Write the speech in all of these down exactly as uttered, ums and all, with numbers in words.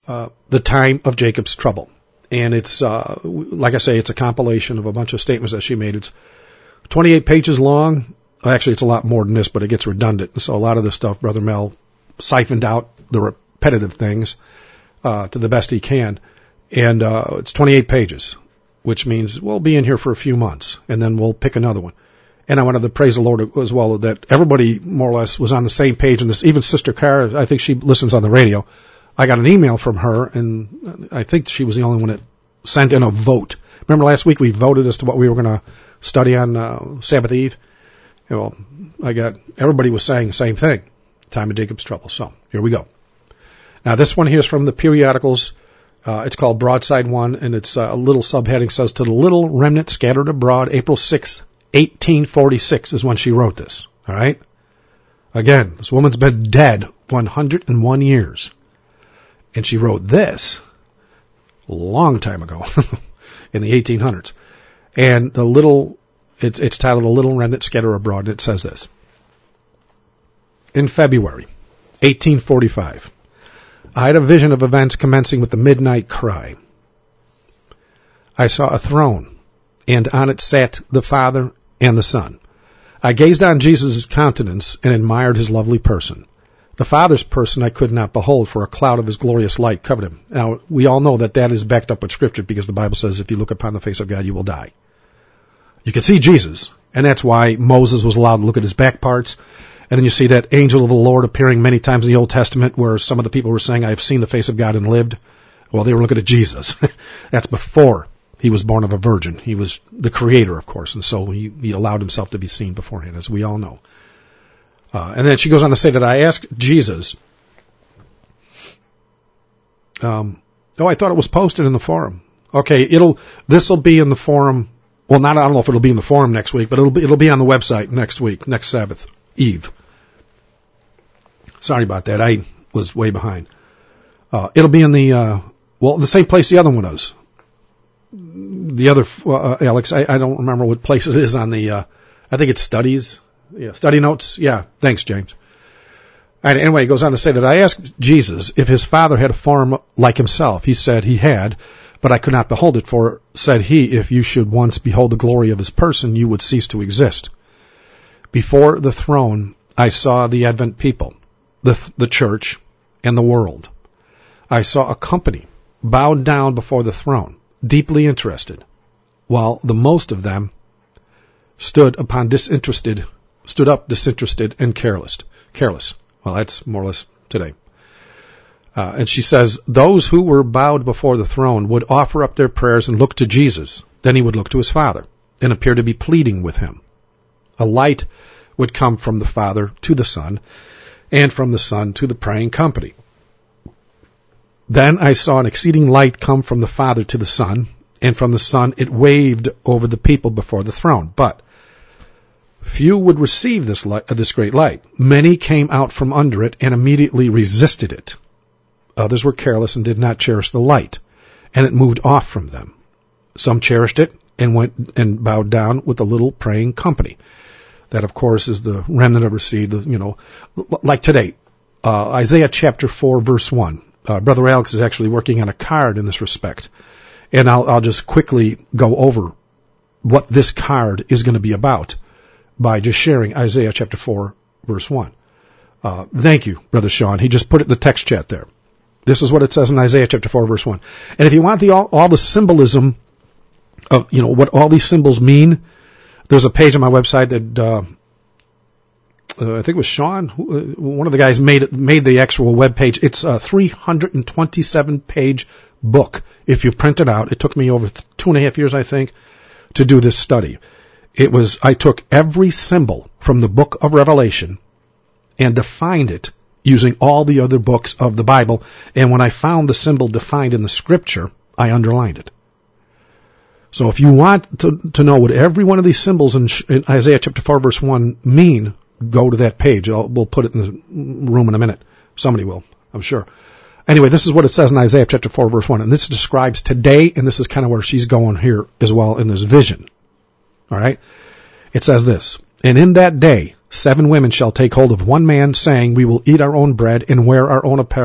uh, The Time of Jacob's Trouble. And it's, uh, like I say, it's a compilation of a bunch of statements that she made. It's twenty-eight pages long. Actually, it's a lot more than this, but it gets redundant. So a lot of this stuff, Brother Mel siphoned out the repetitive things uh, to the best he can. And uh, it's twenty-eight pages, which means we'll be in here for a few months, and then we'll pick another one. And I wanted to praise the Lord as well that everybody more or less was on the same page in this. Even Sister Cara, I think she listens on the radio. I got an email from her, and I think she was the only one that sent in a vote. Remember last week we voted as to what we were going to study on uh, Sabbath Eve? Well, I got, everybody was saying the same thing, Time of Jacob's Trouble. So here we go. Now this one here is from the periodicals. Uh, it's called Broadside One, and it's uh, a little subheading says, "To the little remnant scattered abroad, April sixth, eighteen forty-six is when she wrote this. All right? Again, this woman's been dead one hundred one years. And she wrote this a long time ago in the eighteen hundreds. And the little, it's, it's titled The Little Remnant Scattered Abroad, and it says this. In February eighteen forty-five, I had a vision of events commencing with the midnight cry. I saw a throne, and on it sat the Father and the Son. I gazed on Jesus' countenance and admired his lovely person. The Father's person I could not behold, for a cloud of his glorious light covered him. Now, we all know that that is backed up with Scripture, because the Bible says if you look upon the face of God, you will die. You can see Jesus, and that's why Moses was allowed to look at his back parts. And then you see that angel of the Lord appearing many times in the Old Testament, where some of the people were saying, I have seen the face of God and lived. Well, they were looking at Jesus. That's before he was born of a virgin. He was the creator, of course, and so he, he allowed himself to be seen beforehand, as we all know. Uh, and then she goes on to say that I asked Jesus, um, oh, I thought it was posted in the forum. Okay, it'll, this'll be in the forum. Well, not, I don't know if it'll be in the forum next week, but it'll be, it'll be on the website next week, next Sabbath Eve. Sorry about that. I was way behind. Uh, it'll be in the, uh, well, the same place the other one is. The other, uh, Alex, I, I don't remember what place it is on the, uh, I think it's studies. Yeah, study notes. Yeah, thanks, James. And anyway, it goes on to say that I asked Jesus if his Father had a form like himself. He said he had, but I could not behold it, for, said he, if you should once behold the glory of his person, you would cease to exist. Before the throne, I saw the Advent people, the, the church, and the world. I saw a company bowed down before the throne, deeply interested, while the most of them stood upon disinterested stood up disinterested and careless. Careless. Well, that's more or less today. Uh, and she says, those who were bowed before the throne would offer up their prayers and look to Jesus. Then he would look to his Father and appear to be pleading with him. A light would come from the Father to the Son, and from the Son to the praying company. Then I saw an exceeding light come from the Father to the Son, and from the Son it waved over the people before the throne. But few would receive this light, this great light. Many came out from under it and immediately resisted it. Others were careless and did not cherish the light, and it moved off from them. Some cherished it and went and bowed down with the little praying company. That, of course, is the remnant of her seed. You know, like today, uh, Isaiah chapter four, verse one. Uh, Brother Alex is actually working on a card in this respect, and I'll, I'll just quickly go over what this card is going to be about by just sharing Isaiah chapter four, verse one. Uh, thank you, Brother Sean. He just put it in the text chat there. This is what it says in Isaiah chapter four, verse one. And if you want the all, all the symbolism of, you know, what all these symbols mean, there's a page on my website that, uh, uh, I think it was Sean, who, uh, one of the guys made it, made the actual web page. It's a three hundred twenty-seven page book. If you print it out, it took me over two and a half years, I think, to do this study. It was, I took every symbol from the book of Revelation and defined it using all the other books of the Bible. And when I found the symbol defined in the scripture, I underlined it. So if you want to, to know what every one of these symbols in, in Isaiah chapter four, verse one mean, go to that page. I'll, we'll put it in the room in a minute. Somebody will, I'm sure. Anyway, this is what it says in Isaiah chapter four, verse one. And this describes today, and this is kind of where she's going here as well in this vision. All right. It says this, and in that day, seven women shall take hold of one man, saying, we will eat our own bread and wear our own apparel,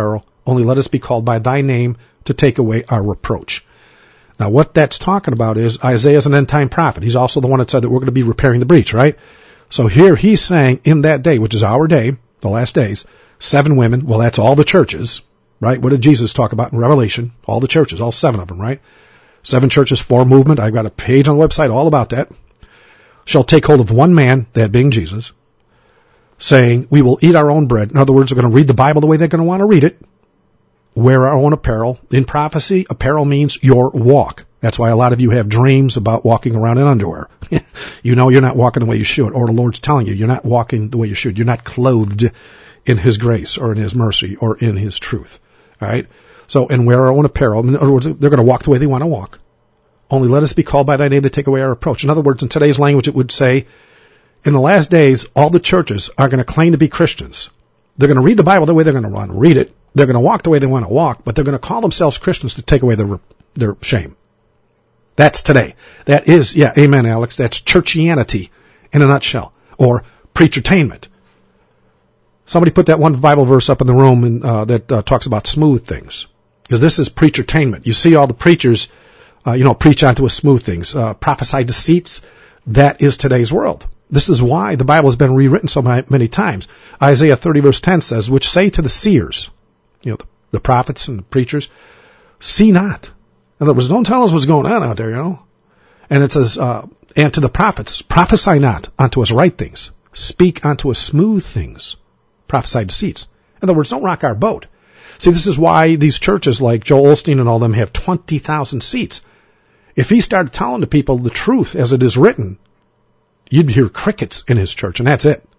Only let us be called by thy name to take away our reproach. Now, what that's talking about is Isaiah's an end-time prophet. He's also the one that said that we're going to be repairing the breach, right? So here he's saying in that day, which is our day, the last days, seven women, well, that's all the churches, right? What did Jesus talk about in Revelation? All the churches, all seven of them, right? Seven churches, four movement. I've got a page on the website all about that. Shall take hold of one man, that being Jesus, saying, we will eat our own bread. In other words, they're going to read the Bible the way they're going to want to read it. Wear our own apparel. In prophecy, apparel means your walk. That's why a lot of you have dreams about walking around in underwear. You know you're not walking the way you should, or the Lord's telling you you're not walking the way you should. You're not clothed in His grace or in His mercy or in His truth. All right? So, and wear our own apparel. In other words, they're going to walk the way they want to walk. Only let us be called by thy name to take away our reproach. In other words, in today's language, it would say, in the last days, all the churches are going to claim to be Christians. They're going to read the Bible the way they're going to want to read it. They're going to walk the way they want to walk, but they're going to call themselves Christians to take away their, their shame. That's today. That is, yeah, amen, Alex. That's churchianity in a nutshell, or preachertainment. Somebody put that one Bible verse up in the room and, uh, that uh, talks about smooth things, because this is preachertainment. You see all the preachers, uh, you know, preach onto us smooth things, uh, prophesy deceits. That is today's world. This is why the Bible has been rewritten so many times. Isaiah thirty verse ten says, which say to the seers, you know, the, the prophets and the preachers, see not. In other words, don't tell us what's going on out there, you know. And it says, uh, and to the prophets, prophesy not unto us right things. Speak unto us smooth things. Prophesy deceits. In other words, don't rock our boat. See, this is why these churches like Joel Osteen and all them have twenty thousand seats. If he started telling the people the truth as it is written, you'd hear crickets in his church, and that's it.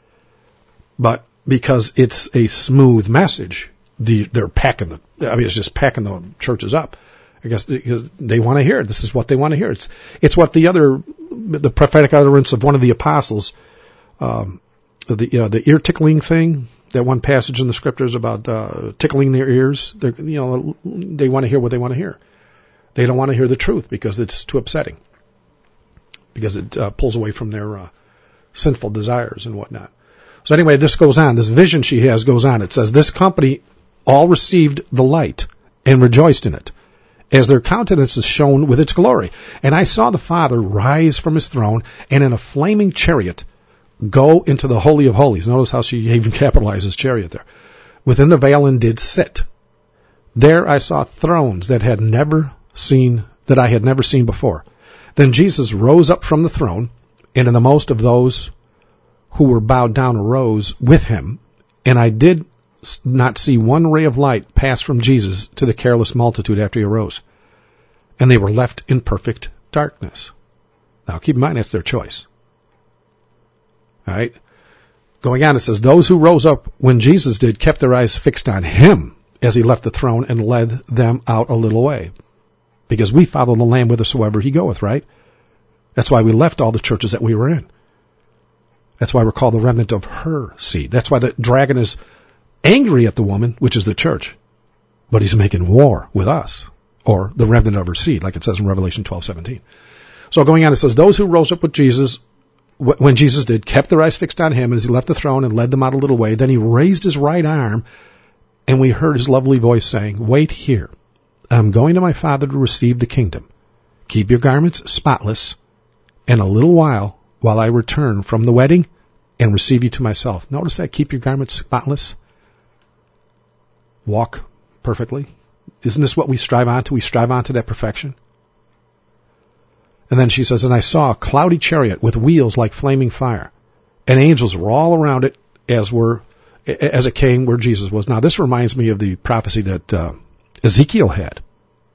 But because it's a smooth message, the, they're packing the, I mean, it's just packing the churches up. I guess because they want to hear it. This is what they want to hear. It's, it's what the other, the prophetic utterance of one of the apostles, um, the, uh, the ear tickling thing, that one passage in the scriptures about, uh, tickling their ears. They're, you know, they want to hear what they want to hear. They don't want to hear the truth because it's too upsetting. Because it uh, pulls away from their uh, sinful desires and whatnot. So anyway, this goes on. This vision she has goes on. It says, this company all received the light and rejoiced in it, as their countenances shone with its glory. And I saw the Father rise from his throne, and in a flaming chariot go into the Holy of Holies. Notice how she even capitalizes chariot there. Within the veil and did sit. There I saw thrones that had never seen, that I had never seen before. Then Jesus rose up from the throne, and in the most of those who were bowed down arose with him, and I did not see one ray of light pass from Jesus to the careless multitude after he arose. And they were left in perfect darkness. Now keep in mind, that's their choice. All right. Going on, it says, those who rose up when Jesus did kept their eyes fixed on him as he left the throne and led them out a little way. Because we follow the Lamb whithersoever he goeth, right? That's why we left all the churches that we were in. That's why we're called the remnant of her seed. That's why the dragon is angry at the woman, which is the church. But he's making war with us, or the remnant of her seed, like it says in Revelation twelve seventeen. So going on, it says, those who rose up with Jesus, when Jesus did, kept their eyes fixed on him as he left the throne and led them out a little way. Then he raised his right arm, and we heard his lovely voice saying, wait here. I'm going to my Father to receive the kingdom. Keep your garments spotless, and a little while, while I return from the wedding and receive you to myself. Notice that, keep your garments spotless. Walk perfectly. Isn't this what we strive on to? We strive on to that perfection. And then she says, and I saw a cloudy chariot with wheels like flaming fire, and angels were all around it as were, as it came where Jesus was. Now this reminds me of the prophecy that, uh, Ezekiel had.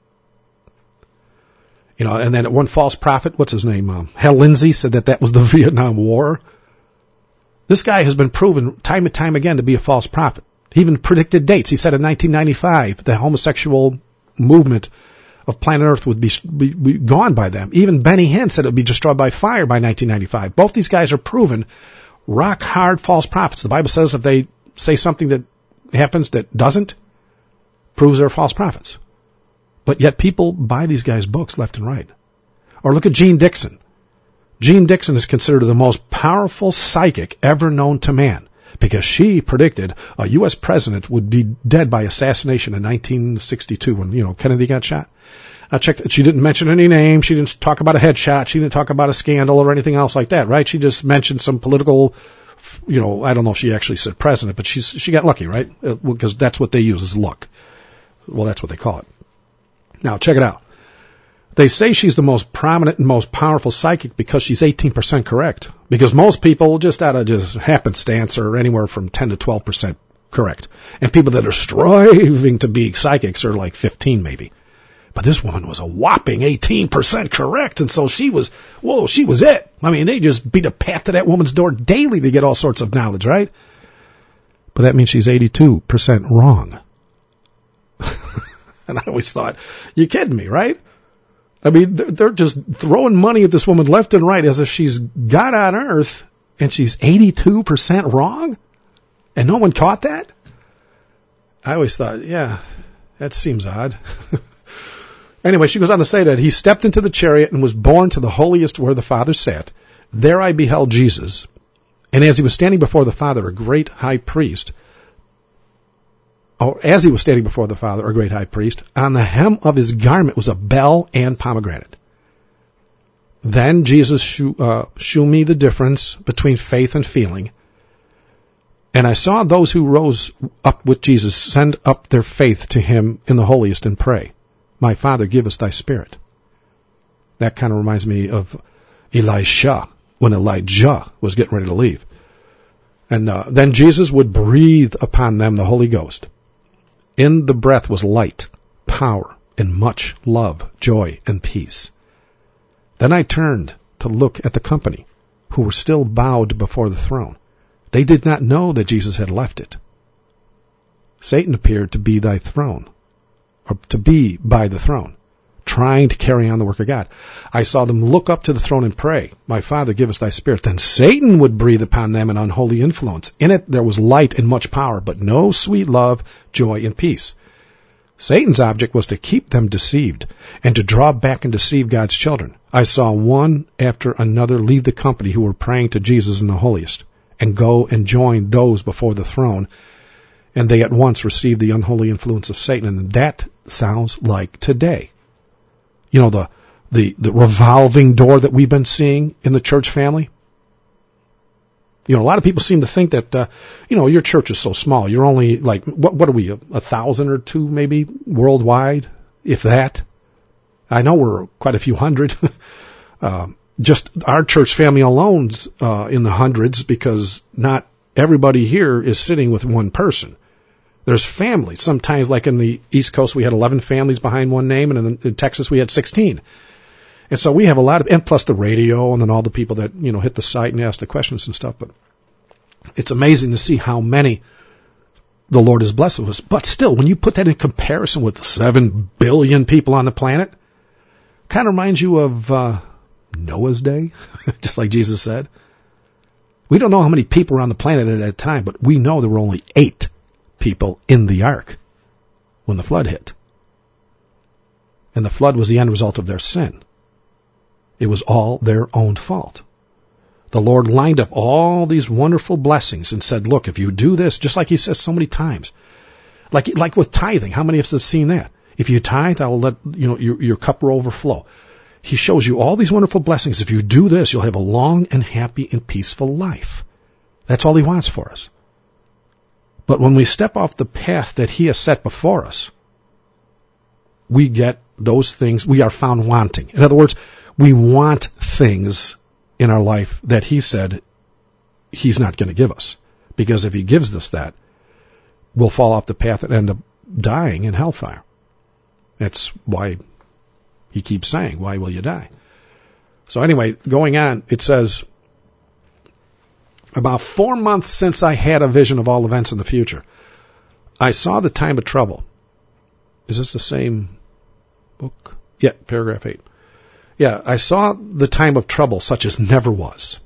You know, and then one false prophet, what's his name? Um, Hal Lindsey said that that was the Vietnam War. This guy has been proven time and time again to be a false prophet. He even predicted dates. He said in nineteen ninety-five, the homosexual movement of planet Earth would be, be, be gone by them. Even Benny Hinn said it would be destroyed by fire by nineteen ninety-five. Both these guys are proven rock hard false prophets. The Bible says if they say something that happens that doesn't, proves they're false prophets. But yet people buy these guys' books left and right. Or look at Gene Dixon. Gene Dixon is considered the most powerful psychic ever known to man because she predicted a U S president would be dead by assassination in nineteen sixty-two when, you know, Kennedy got shot. I checked. She didn't mention any names. She didn't talk about a headshot. She didn't talk about a scandal or anything else like that, right? She just mentioned some political, you know, I don't know if she actually said president, but she's, she got lucky, right? Because that's what they use is luck. Well, that's what they call it. Now, check it out. They say she's the most prominent and most powerful psychic because she's eighteen percent correct. Because most people just out of just happenstance are anywhere from ten to twelve percent correct. And people that are striving to be psychics are like fifteen maybe. But this woman was a whopping eighteen percent correct. And so she was, whoa, she was it. I mean, they just beat a path to that woman's door daily to get all sorts of knowledge, right? But that means she's eighty-two percent wrong. And I always thought, you're kidding me, right? I mean, they're just throwing money at this woman left and right as if she's God on earth, and she's eighty-two percent wrong? And no one caught that? I always thought, yeah, that seems odd. Anyway, she goes on to say that he stepped into the chariot and was borne to the holiest where the Father sat. There I beheld Jesus, and as he was standing before the Father, a great high priest, or as he was standing before the Father, a great high priest, on the hem of his garment was a bell and pomegranate. Then Jesus shew, uh, shew me the difference between faith and feeling. And I saw those who rose up with Jesus send up their faith to him in the holiest and pray, my Father, give us thy Spirit. That kind of reminds me of Elisha, when Elijah was getting ready to leave. And uh, then Jesus would breathe upon them the Holy Ghost. In the breath was light, power, and much love, joy, and peace. Then I turned to look at the company, who were still bowed before the throne. They did not know that Jesus had left it. Satan appeared to be thy throne, or to be by the throne, trying to carry on the work of God. I saw them look up to the throne and pray, my Father, give us thy Spirit. Then Satan would breathe upon them an unholy influence. In it there was light and much power, but no sweet love, joy, and peace. Satan's object was to keep them deceived and to draw back and deceive God's children. I saw one after another leave the company who were praying to Jesus in the holiest and go and join those before the throne, and they at once received the unholy influence of Satan. And that sounds like today. You know, the, the, the revolving door that we've been seeing in the church family. You know, a lot of people seem to think that, uh, you know, your church is so small. You're only like, what, what are we, a, a thousand or two maybe worldwide, if that? I know we're quite a few hundred. uh, just our church family alone's uh, in the hundreds because not everybody here is sitting with one person. There's families. Sometimes, like in the East Coast, we had eleven families behind one name, and in, in Texas, we had sixteen. And so we have a lot of, and plus the radio, and then all the people that, you know, hit the site and ask the questions and stuff. But it's amazing to see how many the Lord has blessed us. But still, when you put that in comparison with the seven billion people on the planet, kind of reminds you of uh, Noah's day, just like Jesus said. We don't know how many people were on the planet at that time, but we know there were only eight people in the ark when the flood hit. And the flood was the end result of their sin. It was all their own fault. The Lord lined up all these wonderful blessings and said, look, if you do this, just like he says so many times, like like with tithing, how many of us have seen that? If you tithe, I'll let you know your, your cup will overflow. He shows you all these wonderful blessings. If you do this, you'll have a long and happy and peaceful life. That's all he wants for us. But when we step off the path that he has set before us, we get those things, we are found wanting. In other words, we want things in our life that he said he's not going to give us. Because if he gives us that, we'll fall off the path and end up dying in hellfire. That's why he keeps saying, why will you die? So anyway, going on, it says, about four months since I had a vision of all events in the future, I saw the time of trouble. Is this the same book? Yeah, paragraph eight. Yeah, I saw the time of trouble such as never was.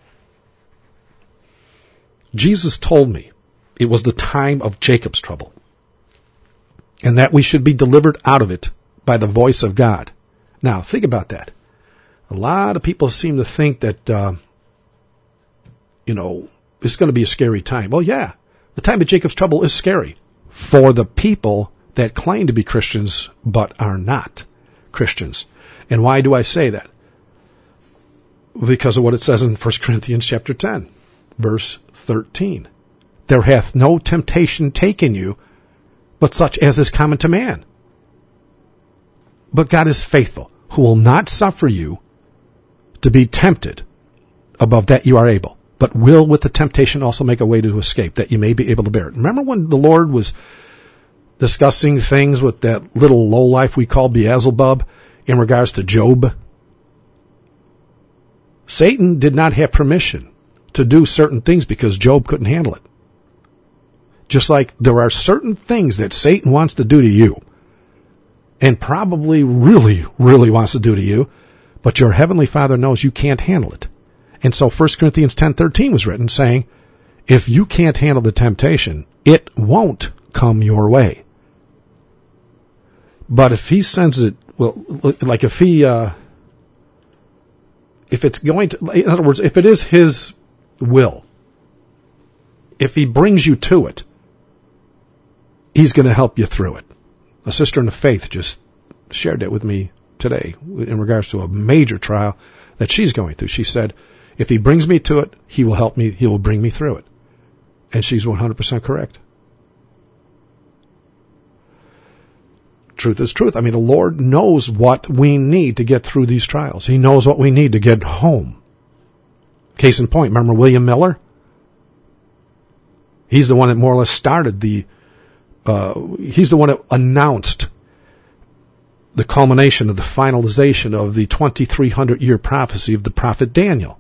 Jesus told me it was the time of Jacob's trouble, and that we should be delivered out of it by the voice of God. Now, think about that. A lot of people seem to think that, uh, you know, it's going to be a scary time. Well, yeah, the time of Jacob's trouble is scary for the people that claim to be Christians but are not Christians. And why do I say that? Because of what it says in First Corinthians chapter ten, verse thirteen. There hath no temptation taken you, but such as is common to man. But God is faithful, who will not suffer you to be tempted above that you are able, but will with the temptation also make a way to escape, that you may be able to bear it. Remember when the Lord was discussing things with that little lowlife we call Beelzebub in regards to Job? Satan did not have permission to do certain things because Job couldn't handle it. Just like there are certain things that Satan wants to do to you, and probably really, really wants to do to you, but your heavenly Father knows you can't handle it. And so First Corinthians ten thirteen was written saying, if you can't handle the temptation, it won't come your way. But if he sends it, well, like if he, uh, if it's going to, in other words, if it is his will, if he brings you to it, he's going to help you through it. A sister in the faith just shared that with me today in regards to a major trial that she's going through. She said, if he brings me to it, he will help me, he will bring me through it. And she's one hundred percent correct. Truth is truth. I mean, the Lord knows what we need to get through these trials. He knows what we need to get home. Case in point, remember William Miller? He's the one that more or less started the, uh, he's the one that announced the culmination of the finalization of the twenty-three hundred year prophecy of the prophet Daniel.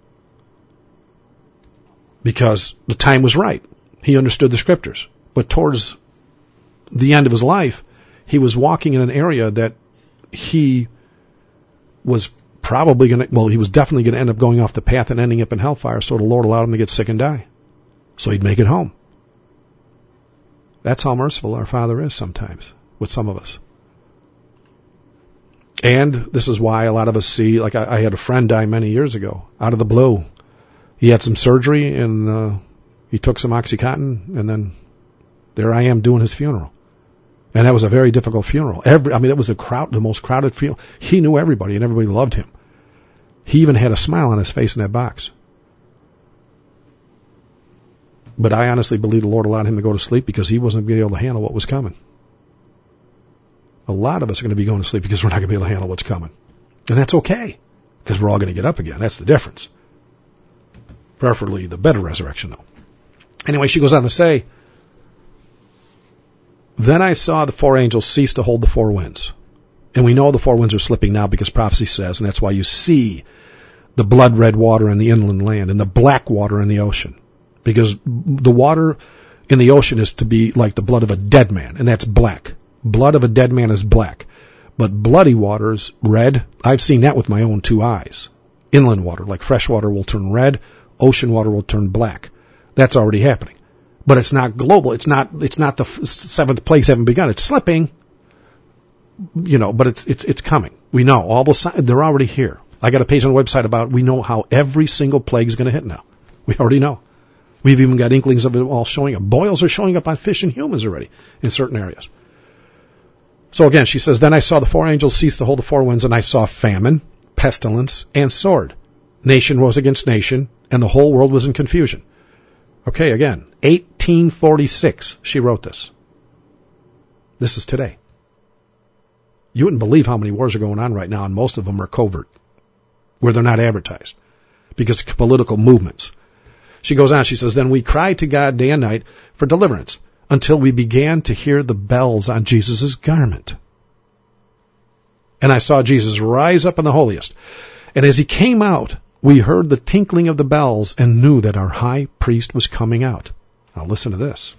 Because the time was right. He understood the scriptures. But towards the end of his life, he was walking in an area that he was probably going to, well, he was definitely going to end up going off the path and ending up in hellfire, so the Lord allowed him to get sick and die. So he'd make it home. That's how merciful our Father is sometimes with some of us. And this is why a lot of us see, like I, I had a friend die many years ago, out of the blue. He had some surgery and uh, he took some OxyContin, and then there I am doing his funeral. And that was a very difficult funeral. Every, I mean, that was the crowd, the most crowded funeral. He knew everybody, and everybody loved him. He even had a smile on his face in that box. But I honestly believe the Lord allowed him to go to sleep because he wasn't going to be able to handle what was coming. A lot of us are going to be going to sleep because we're not going to be able to handle what's coming. And that's okay, because we're all going to get up again. That's the difference. Preferably the better resurrection, though. Anyway, she goes on to say, then I saw the four angels cease to hold the four winds. And we know the four winds are slipping now because prophecy says, and that's why you see the blood-red water in the inland land and the black water in the ocean. Because the water in the ocean is to be like the blood of a dead man, and that's black. Blood of a dead man is black. But bloody water is red. I've seen that with my own two eyes. Inland water, like fresh water, will turn red. Ocean water will turn black. That's already happening. But it's not global. It's not, it's not the seventh plagues haven't begun. It's slipping, you know, but it's, it's, it's coming. We know all the signs, they're already here. I got a page on the website about, we know how every single plague is going to hit now. We already know. We've even got inklings of it all showing up. Boils are showing up on fish and humans already in certain areas. So again, she says, then I saw the four angels cease to hold the four winds, and I saw famine, pestilence, and sword. Nation rose against nation, and the whole world was in confusion. Okay, again, eighteen forty-six, she wrote this. This is today. You wouldn't believe how many wars are going on right now, and most of them are covert, where they're not advertised, because of political movements. She goes on, she says, then we cried to God day and night for deliverance, until we began to hear the bells on Jesus' garment. And I saw Jesus rise up in the holiest. And as he came out, we heard the tinkling of the bells and knew that our high priest was coming out. Now listen to this.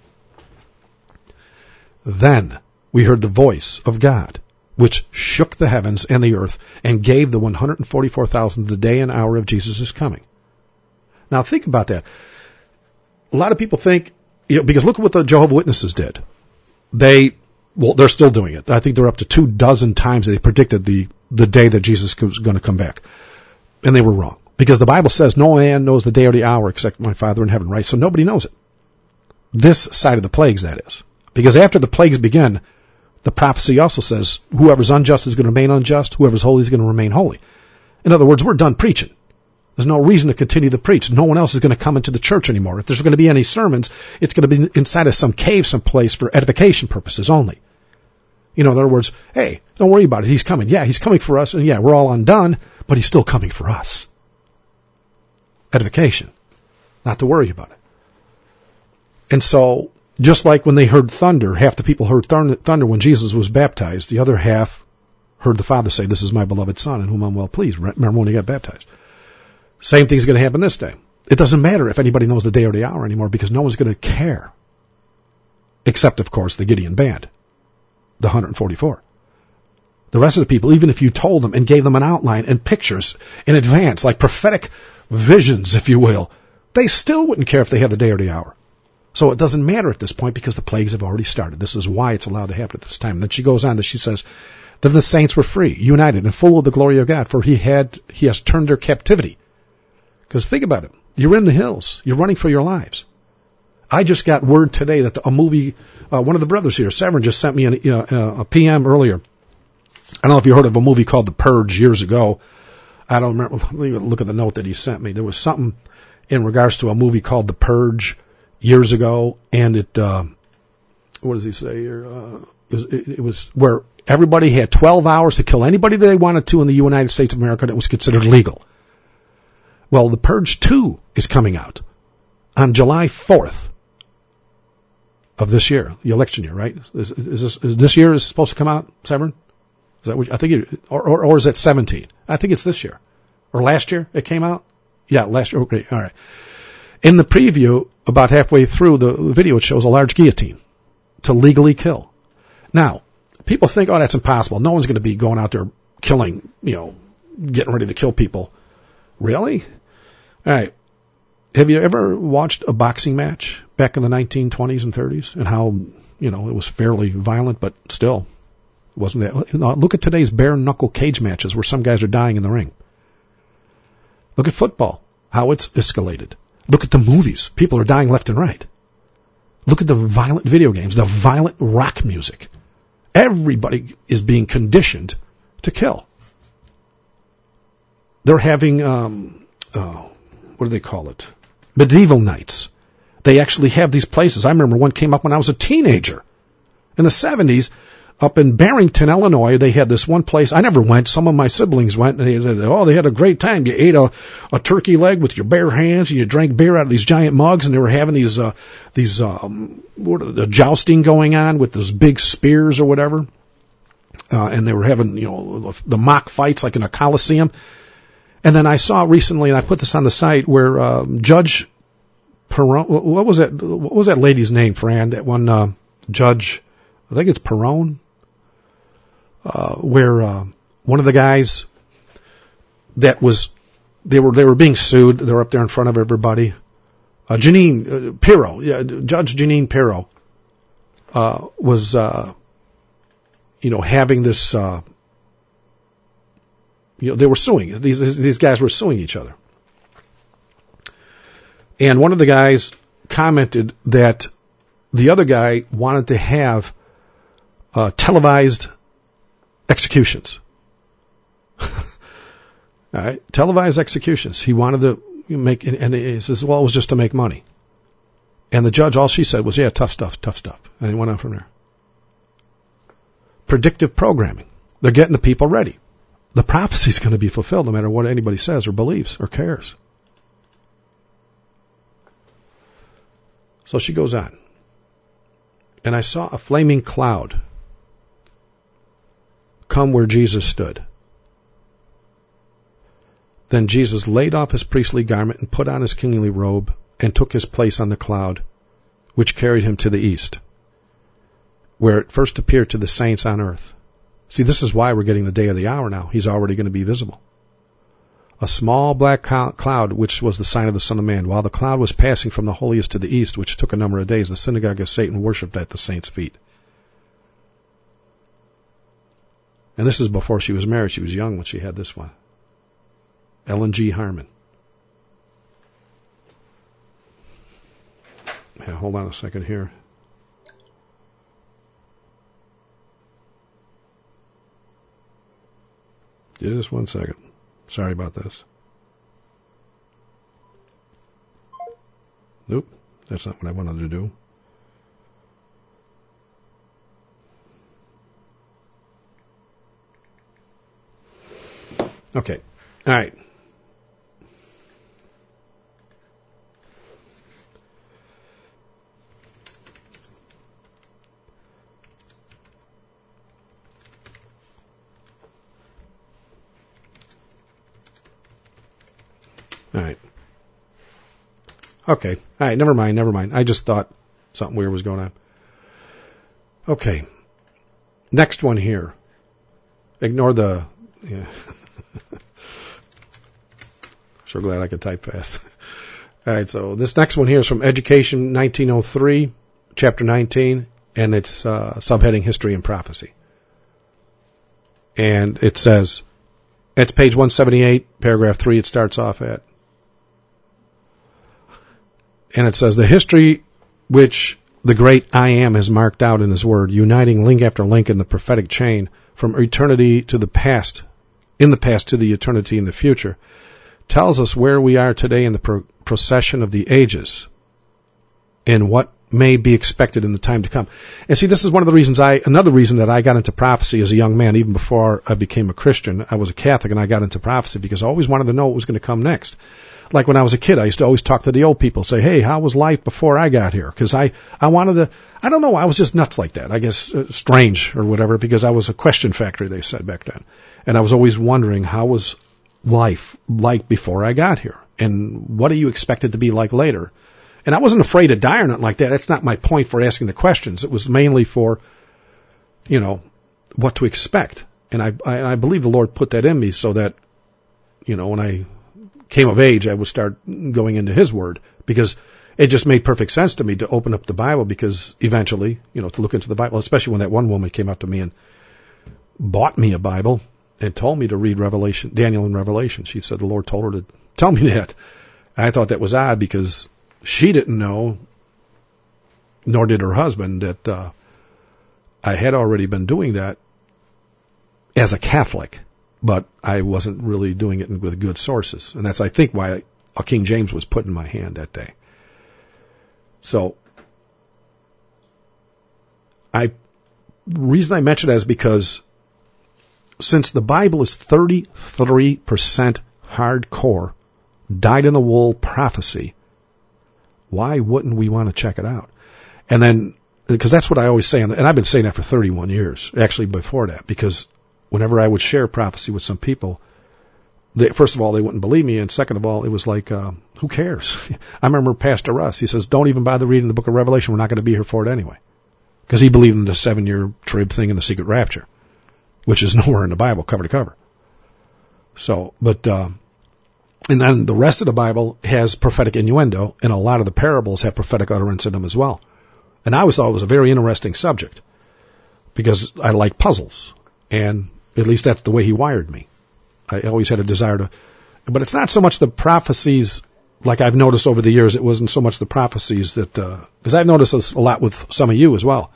Then we heard the voice of God, which shook the heavens and the earth and gave the one hundred forty-four thousand the day and hour of Jesus' coming. Now think about that. A lot of people think, you know, because look at what the Jehovah's Witnesses did. They, well, they're still doing it. I think they're up to two dozen times they predicted the, the day that Jesus was going to come back. And they were wrong. Because the Bible says no man knows the day or the hour except my Father in heaven, right? So nobody knows it. This side of the plagues, that is. Because after the plagues begin, the prophecy also says whoever's unjust is going to remain unjust, whoever's holy is going to remain holy. In other words, we're done preaching. There's no reason to continue to preach. No one else is going to come into the church anymore. If there's going to be any sermons, it's going to be inside of some cave someplace for edification purposes only. You know, in other words, hey, don't worry about it. He's coming. Yeah, he's coming for us. And yeah, we're all undone, but he's still coming for us. Edification. Not to worry about it. And so, just like when they heard thunder, half the people heard thunder when Jesus was baptized. The other half heard the Father say, this is my beloved Son in whom I'm well pleased. Remember when he got baptized. Same thing's going to happen this day. It doesn't matter if anybody knows the day or the hour anymore because no one's going to care. Except, of course, the Gideon band. The one hundred forty-four. The rest of the people, even if you told them and gave them an outline and pictures in advance, like prophetic visions, if you will, they still wouldn't care if they had the day or the hour. So it doesn't matter at this point because the plagues have already started. This is why it's allowed to happen at this time. And then she goes on that she says, then the saints were free, united, and full of the glory of God, for he had he has turned their captivity. Because think about it. You're in the hills. You're running for your lives. I just got word today that a movie, uh, one of the brothers here, Severin, just sent me an, you know, a P M earlier. I don't know if you heard of a movie called The Purge years ago. I don't remember. Let me look at the note that he sent me. There was something in regards to a movie called The Purge years ago, and it, uh, what does he say here? Uh, it, was, it, it was where everybody had twelve hours to kill anybody they wanted to in the United States of America that was considered legal. Well, The Purge two is coming out on July fourth of this year, the election year, right? Is, is, this, is this year is supposed to come out, Severin? Is that what, I think it, or, or, or is it seventeen? I think it's this year. Or last year it came out? Yeah, last year. Okay, all right. In the preview, about halfway through the video, it shows a large guillotine to legally kill. Now, people think, oh, that's impossible. No one's going to be going out there killing, you know, getting ready to kill people. Really? All right. Have you ever watched a boxing match back in the nineteen twenties and thirties and how, you know, it was fairly violent, but still wasn't that? You know, look at today's bare knuckle cage matches where some guys are dying in the ring. Look at football, how it's escalated. Look at the movies. People are dying left and right. Look at the violent video games, the violent rock music. Everybody is being conditioned to kill. They're having, um, oh, what do they call it? Medieval nights. They actually have these places. I remember one came up when I was a teenager. In the seventies, up in Barrington, Illinois, they had this one place. I never went. Some of my siblings went, and they said, oh, they had a great time. You ate a, a turkey leg with your bare hands, and you drank beer out of these giant mugs, and they were having these, uh, these, um, what are the jousting going on with those big spears or whatever. Uh, and they were having, you know, the mock fights like in a coliseum. And then I saw recently, and I put this on the site, where um, Judge Perone, what was that? What was that lady's name, Fran? That one uh, judge, I think it's Perone, uh, where uh, one of the guys that was they were they were being sued. They were up there in front of everybody. Uh, Jeanine uh, Pirro, yeah, Judge Jeanine Pirro, uh, was uh, you know having this. Uh, You know, they were suing. These these guys were suing each other. And one of the guys commented that the other guy wanted to have uh, televised executions. All right, televised executions. He wanted to make, and he says, well, it was just to make money. And the judge, all she said was, yeah, tough stuff, tough stuff. And he went on from there. Predictive programming. They're getting the people ready. The prophecy is going to be fulfilled no matter what anybody says or believes or cares. So she goes on. And I saw a flaming cloud come where Jesus stood. Then Jesus laid off his priestly garment and put on his kingly robe and took his place on the cloud, which carried him to the east, where it first appeared to the saints on earth. See, this is why we're getting the day of the hour now. He's already going to be visible. A small black cloud, which was the sign of the Son of Man. While the cloud was passing from the holiest to the east, which took a number of days, the synagogue of Satan worshipped at the saints' feet. And this is before she was married. She was young when she had this one. Ellen G. Harmon. Yeah, hold on a second here. Just one second. Sorry about this. Nope, that's not what I wanted to do. Okay, all right. All right. Okay. All right. Never mind. Never mind. I just thought something weird was going on. Okay. Next one here. Ignore the. Yeah. Sure glad I could type fast. All right. So this next one here is from Education nineteen oh three, chapter nineteen, and it's uh, subheading History and Prophecy. And it says, it's page one seventy-eight, paragraph three. It starts off at. And it says, the history which the great I Am has marked out in his word, uniting link after link in the prophetic chain from eternity to the past, in the past to the eternity in the future, tells us where we are today in the pro- procession of the ages and what may be expected in the time to come. And see, this is one of the reasons I, another reason that I got into prophecy as a young man, even before I became a Christian. I was a Catholic and I got into prophecy because I always wanted to know what was going to come next. Like when I was a kid, I used to always talk to the old people, say, hey, how was life before I got here? Because I, I wanted to, I don't know, I was just nuts like that. I guess uh, strange or whatever, because I was a question factory, they said back then. And I was always wondering, how was life like before I got here? And what do you expect it to be like later? And I wasn't afraid to die or nothing like that. That's not my point for asking the questions. It was mainly for, you know, what to expect. And I, I, I believe the Lord put that in me so that, you know, when I came of age, I would start going into his word, because it just made perfect sense to me to open up the Bible, because eventually, you know, to look into the Bible, especially when that one woman came up to me and bought me a Bible and told me to read Revelation, Daniel and Revelation. She said the Lord told her to tell me that. I thought that was odd because she didn't know, nor did her husband, that uh, I had already been doing that as a Catholic. But I wasn't really doing it with good sources. And that's, I think, why a King James was put in my hand that day. So, I, reason I mention that is because since the Bible is thirty-three percent hardcore, dyed-in-the-wool prophecy, why wouldn't we want to check it out? And then, because that's what I always say, and I've been saying that for thirty-one years, actually before that, because whenever I would share prophecy with some people, they, first of all, they wouldn't believe me, and second of all, it was like, uh, who cares? I remember Pastor Russ, he says, don't even bother reading the book of Revelation, we're not going to be here for it anyway. Because he believed in the seven-year trib thing and the secret rapture, which is nowhere in the Bible, cover to cover. So, but, uh, and then the rest of the Bible has prophetic innuendo, and a lot of the parables have prophetic utterance in them as well. And I always thought it was a very interesting subject, because I like puzzles, and at least that's the way he wired me. I always had a desire to, but it's not so much the prophecies, like I've noticed over the years, it wasn't so much the prophecies that, because uh, I've noticed this a lot with some of you as well,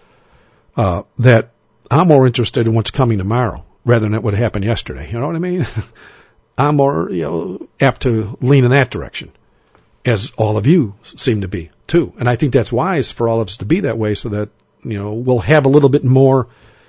uh, that I'm more interested in what's coming tomorrow rather than what happened yesterday. You know what I mean? I'm more, you know, apt to lean in that direction, as all of you seem to be too. And I think that's wise for all of us to be that way, so that, you know, we'll have a little bit more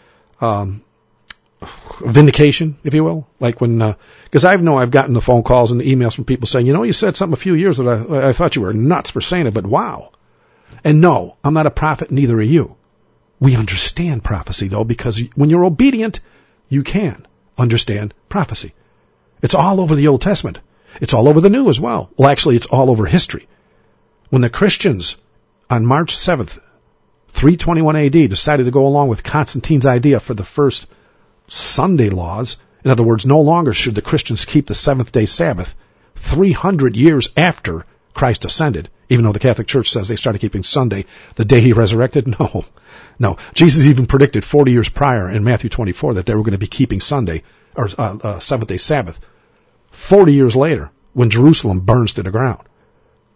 Um, vindication, if you will. Like when, because uh, I know I've gotten the phone calls and the emails from people saying, you know, you said something a few years ago, I, I thought you were nuts for saying it, but wow. And no, I'm not a prophet, neither are you. We understand prophecy, though, because when you're obedient, you can understand prophecy. It's all over the Old Testament. It's all over the New as well. Well, actually, it's all over history. When the Christians, on March seventh, three twenty-one A D, decided to go along with Constantine's idea for the first Sunday laws. In other words, no longer should the Christians keep the seventh day Sabbath three hundred years after Christ ascended, even though the Catholic Church says they started keeping Sunday the day he resurrected. No, no. Jesus even predicted forty years prior in Matthew twenty-four that they were going to be keeping Sunday, or uh, uh, seventh day Sabbath, forty years later when Jerusalem burns to the ground.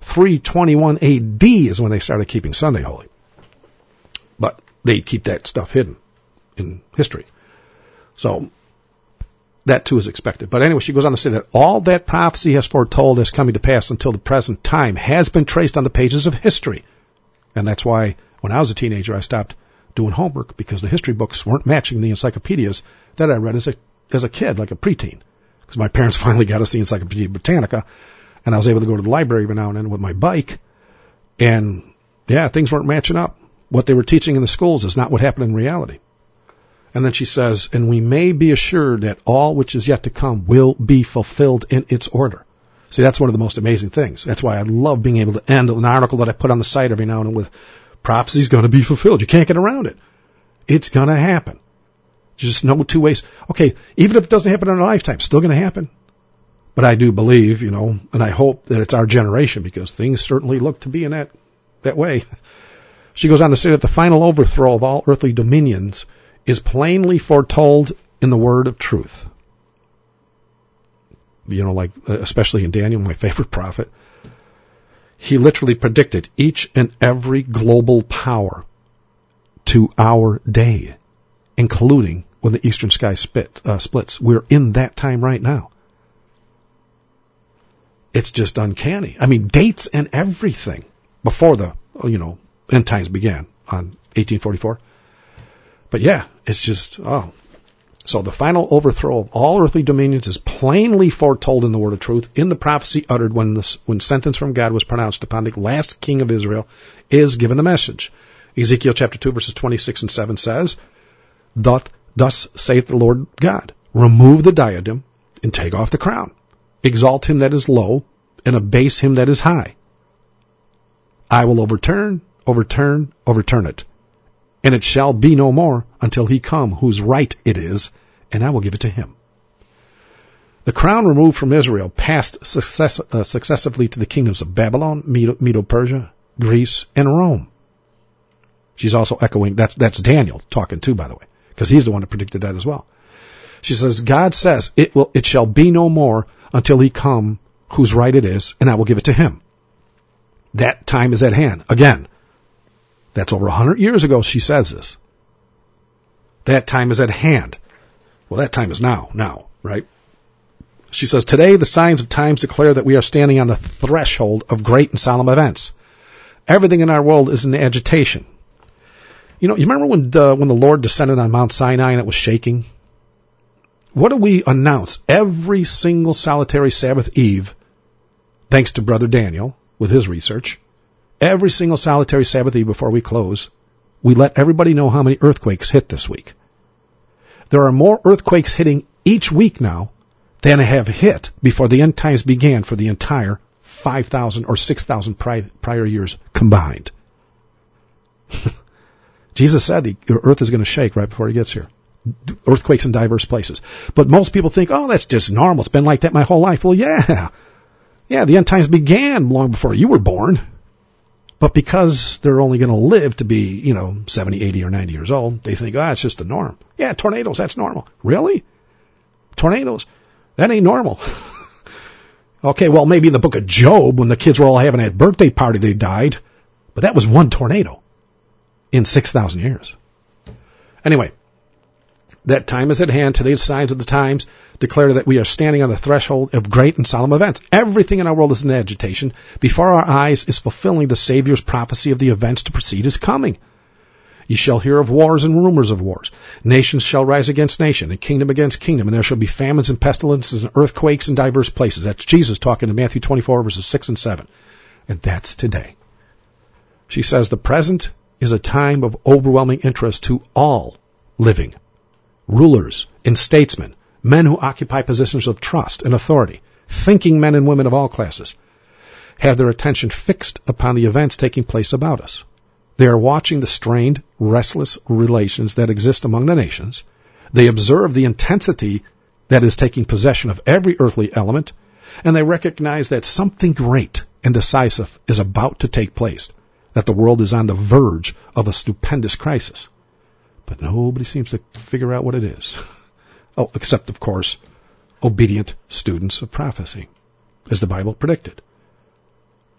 three twenty-one A D is when they started keeping Sunday holy. But they keep that stuff hidden in history. So that too is expected. But anyway, she goes on to say that all that prophecy has foretold is coming to pass until the present time has been traced on the pages of history. And that's why when I was a teenager, I stopped doing homework because the history books weren't matching the encyclopedias that I read as a as a kid, like a preteen. Because my parents finally got us the Encyclopedia Britannica, and I was able to go to the library every now and then with my bike. And yeah, things weren't matching up. What they were teaching in the schools is not what happened in reality. And then she says, and we may be assured that all which is yet to come will be fulfilled in its order. See, that's one of the most amazing things. That's why I love being able to end an article that I put on the site every now and then with prophecy's going to be fulfilled. You can't get around it. It's going to happen. Just no two ways. Okay, even if it doesn't happen in our lifetime, it's still going to happen. But I do believe, you know, and I hope that it's our generation because things certainly look to be in that, that way. She goes on to say that the final overthrow of all earthly dominions is plainly foretold in the word of truth. You know, like, especially in Daniel, my favorite prophet, he literally predicted each and every global power to our day, including when the eastern sky split, uh, splits. We're in that time right now. It's just uncanny. I mean, dates and everything before the, you know, end times began on eighteen forty-four. But yeah, it's just, oh. So the final overthrow of all earthly dominions is plainly foretold in the word of truth, in the prophecy uttered when the when sentence from God was pronounced upon the last king of Israel is given the message. Ezekiel chapter two verses twenty-six and seven says, Thus, thus saith the Lord God, remove the diadem and take off the crown. Exalt him that is low and abase him that is high. I will overturn, overturn, overturn it. And it shall be no more until he come whose right it is, and I will give it to him. The crown removed from Israel passed success, uh, successively to the kingdoms of Babylon, Medo, Medo-Persia, Greece, and Rome. She's also echoing, that's, that's Daniel talking too, by the way, because he's the one that predicted that as well. She says, God says, it will, it shall be no more until he come whose right it is, and I will give it to him. That time is at hand. Again, that's over a hundred years ago she says this. That time is at hand. Well, that time is now, now, right? She says, today the signs of times declare that we are standing on the threshold of great and solemn events. Everything in our world is in agitation. You know, you remember when uh, when the Lord descended on Mount Sinai and it was shaking? What do we announce every single solitary Sabbath eve, thanks to Brother Daniel with his research? Every single solitary Sabbath eve before we close, we let everybody know how many earthquakes hit this week. There are more earthquakes hitting each week now than have hit before the end times began for the entire five thousand or six thousand pri- prior years combined. Jesus said the earth is going to shake right before he gets here. Earthquakes in diverse places. But most people think, oh, that's just normal. It's been like that my whole life. Well, yeah. Yeah, the end times began long before you were born. But because they're only going to live to be, you know, seventy, eighty, or ninety years old, they think, ah, it's just the norm. Yeah, tornadoes, that's normal. Really? Tornadoes? That ain't normal. Okay, well, maybe in the book of Job, when the kids were all having a birthday party, they died. But that was one tornado in six thousand years. Anyway, that time is at hand. Today's signs of the times declare that we are standing on the threshold of great and solemn events. Everything in our world is in agitation. Before our eyes is fulfilling the Savior's prophecy of the events to precede his coming. You shall hear of wars and rumors of wars. Nations shall rise against nation, and kingdom against kingdom, and there shall be famines and pestilences and earthquakes in diverse places. That's Jesus talking in Matthew twenty-four, verses six and seven. And that's today. She says the present is a time of overwhelming interest to all living rulers and statesmen, men who occupy positions of trust and authority, thinking men and women of all classes, have their attention fixed upon the events taking place about us. They are watching the strained, restless relations that exist among the nations. They observe the intensity that is taking possession of every earthly element, and they recognize that something great and decisive is about to take place, that the world is on the verge of a stupendous crisis. But nobody seems to figure out what it is. Oh, except, of course, obedient students of prophecy, as the Bible predicted.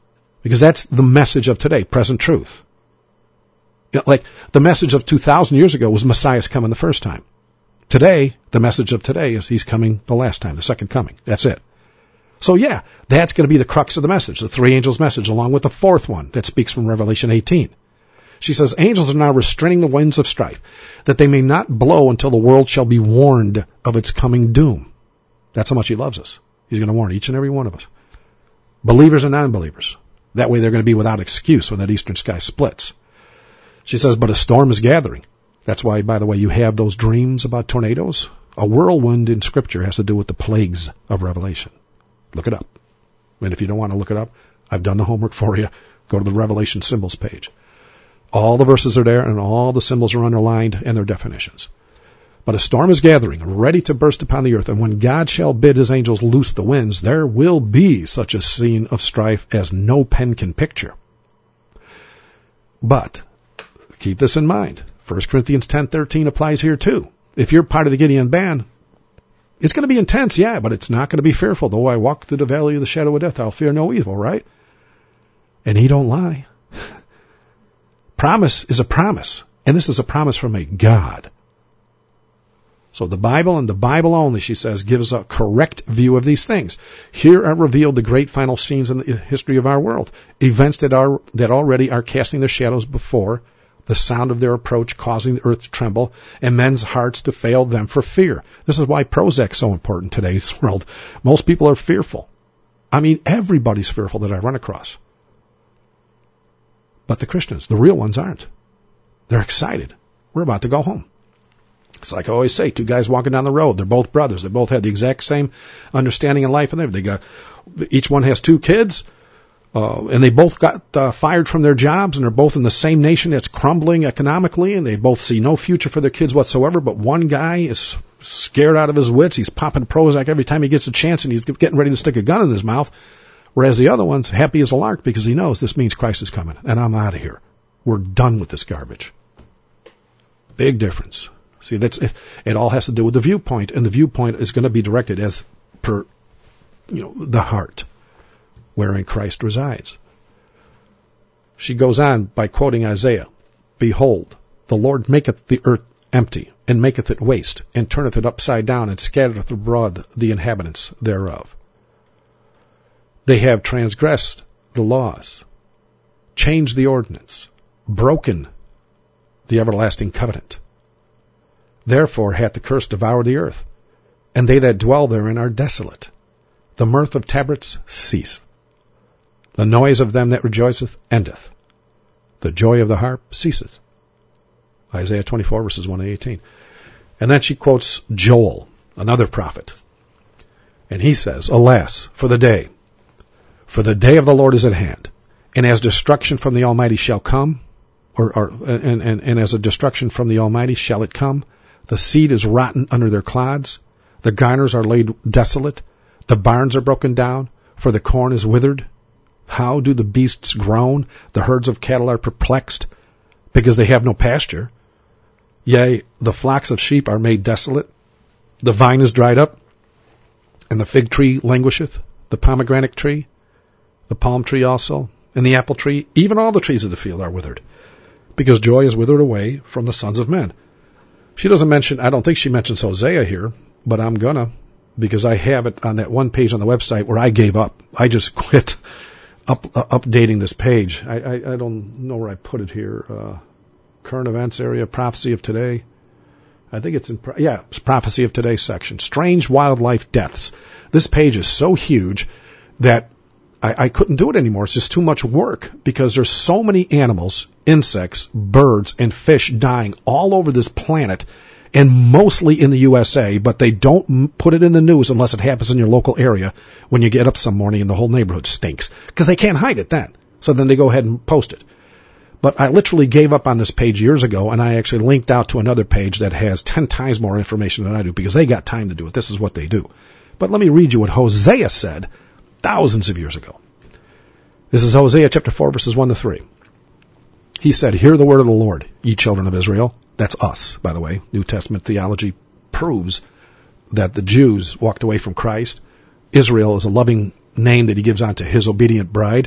Because that's the message of today, present truth. You know, like the message of two thousand years ago was Messiah's coming the first time. Today, the message of today is he's coming the last time, the second coming. That's it. So yeah, that's going to be the crux of the message, the three angels' message, along with the fourth one that speaks from Revelation eighteen. She says, angels are now restraining the winds of strife, that they may not blow until the world shall be warned of its coming doom. That's how much he loves us. He's going to warn each and every one of us. Believers and non-believers. That way they're going to be without excuse when that eastern sky splits. She says, but a storm is gathering. That's why, by the way, you have those dreams about tornadoes. A whirlwind in Scripture has to do with the plagues of Revelation. Look it up. And if you don't want to look it up, I've done the homework for you. Go to the Revelation symbols page. All the verses are there, and all the symbols are underlined and their definitions. But a storm is gathering, ready to burst upon the earth, and when God shall bid his angels loose the winds, there will be such a scene of strife as no pen can picture. But keep this in mind. First Corinthians ten thirteen applies here too. If you're part of the Gideon band, it's going to be intense, yeah, but it's not going to be fearful. Though I walk through the valley of the shadow of death, I'll fear no evil, right? And he don't lie. Promise is a promise, and this is a promise from a God. So the Bible and the Bible only, she says, gives a correct view of these things. Here are revealed the great final scenes in the history of our world, events that are that already are casting their shadows before, the sound of their approach causing the earth to tremble, and men's hearts to fail them for fear. This is why Prozac's so important in today's world. Most people are fearful. I mean, everybody's fearful that I run across. But the Christians, the real ones, aren't. They're excited. We're about to go home. It's like I always say, two guys walking down the road. They're both brothers. They both have the exact same understanding in life, and they got each one has two kids, uh, and they both got uh, fired from their jobs, and they're both in the same nation that's crumbling economically, and they both see no future for their kids whatsoever. But one guy is scared out of his wits. He's popping Prozac every time he gets a chance, and he's getting ready to stick a gun in his mouth. Whereas the other one's happy as a lark because he knows this means Christ is coming, and I'm out of here. We're done with this garbage. Big difference. See, that's it, it all has to do with the viewpoint, and the viewpoint is going to be directed as per, you know, the heart, wherein Christ resides. She goes on by quoting Isaiah, "Behold, the Lord maketh the earth empty, and maketh it waste, and turneth it upside down, and scattereth abroad the inhabitants thereof. They have transgressed the laws, changed the ordinance, broken the everlasting covenant. Therefore hath the curse devoured the earth, and they that dwell therein are desolate. The mirth of tabrets ceaseth. The noise of them that rejoiceth endeth. The joy of the harp ceaseth." Isaiah twenty-four, verses one to eighteen. And then she quotes Joel, another prophet. And he says, "Alas, for the day, for the day of the Lord is at hand, and as destruction from the Almighty shall come, or, or and, and, and as a destruction from the Almighty shall it come, the seed is rotten under their clods, the garners are laid desolate, the barns are broken down, for the corn is withered. How do the beasts groan? The herds of cattle are perplexed, because they have no pasture. Yea, the flocks of sheep are made desolate. The vine is dried up, and the fig tree languisheth, the pomegranate tree, the palm tree also, and the apple tree, even all the trees of the field are withered, because joy is withered away from the sons of men." She doesn't mention, I don't think she mentions Hosea here, but I'm gonna, because I have it on that one page on the website where I gave up. I just quit up, uh, updating this page. I, I, I don't know where I put it here. Uh, current events area, prophecy of today. I think it's in, yeah, it's prophecy of today section. Strange wildlife deaths. This page is so huge that I, I couldn't do it anymore. It's just too much work because there's so many animals, insects, birds, and fish dying all over this planet, and mostly in the U S A, but they don't put it in the news unless it happens in your local area when you get up some morning and the whole neighborhood stinks, because they can't hide it then. So then they go ahead and post it. But I literally gave up on this page years ago, and I actually linked out to another page that has ten times more information than I do, because they got time to do it. This is what they do. But let me read you what Hosea said thousands of years ago. This is Hosea chapter four, verses one to three. He said, "Hear the word of the Lord, ye children of Israel." That's us, by the way. New Testament theology proves that the Jews walked away from Christ. Israel is a loving name that he gives unto his obedient bride.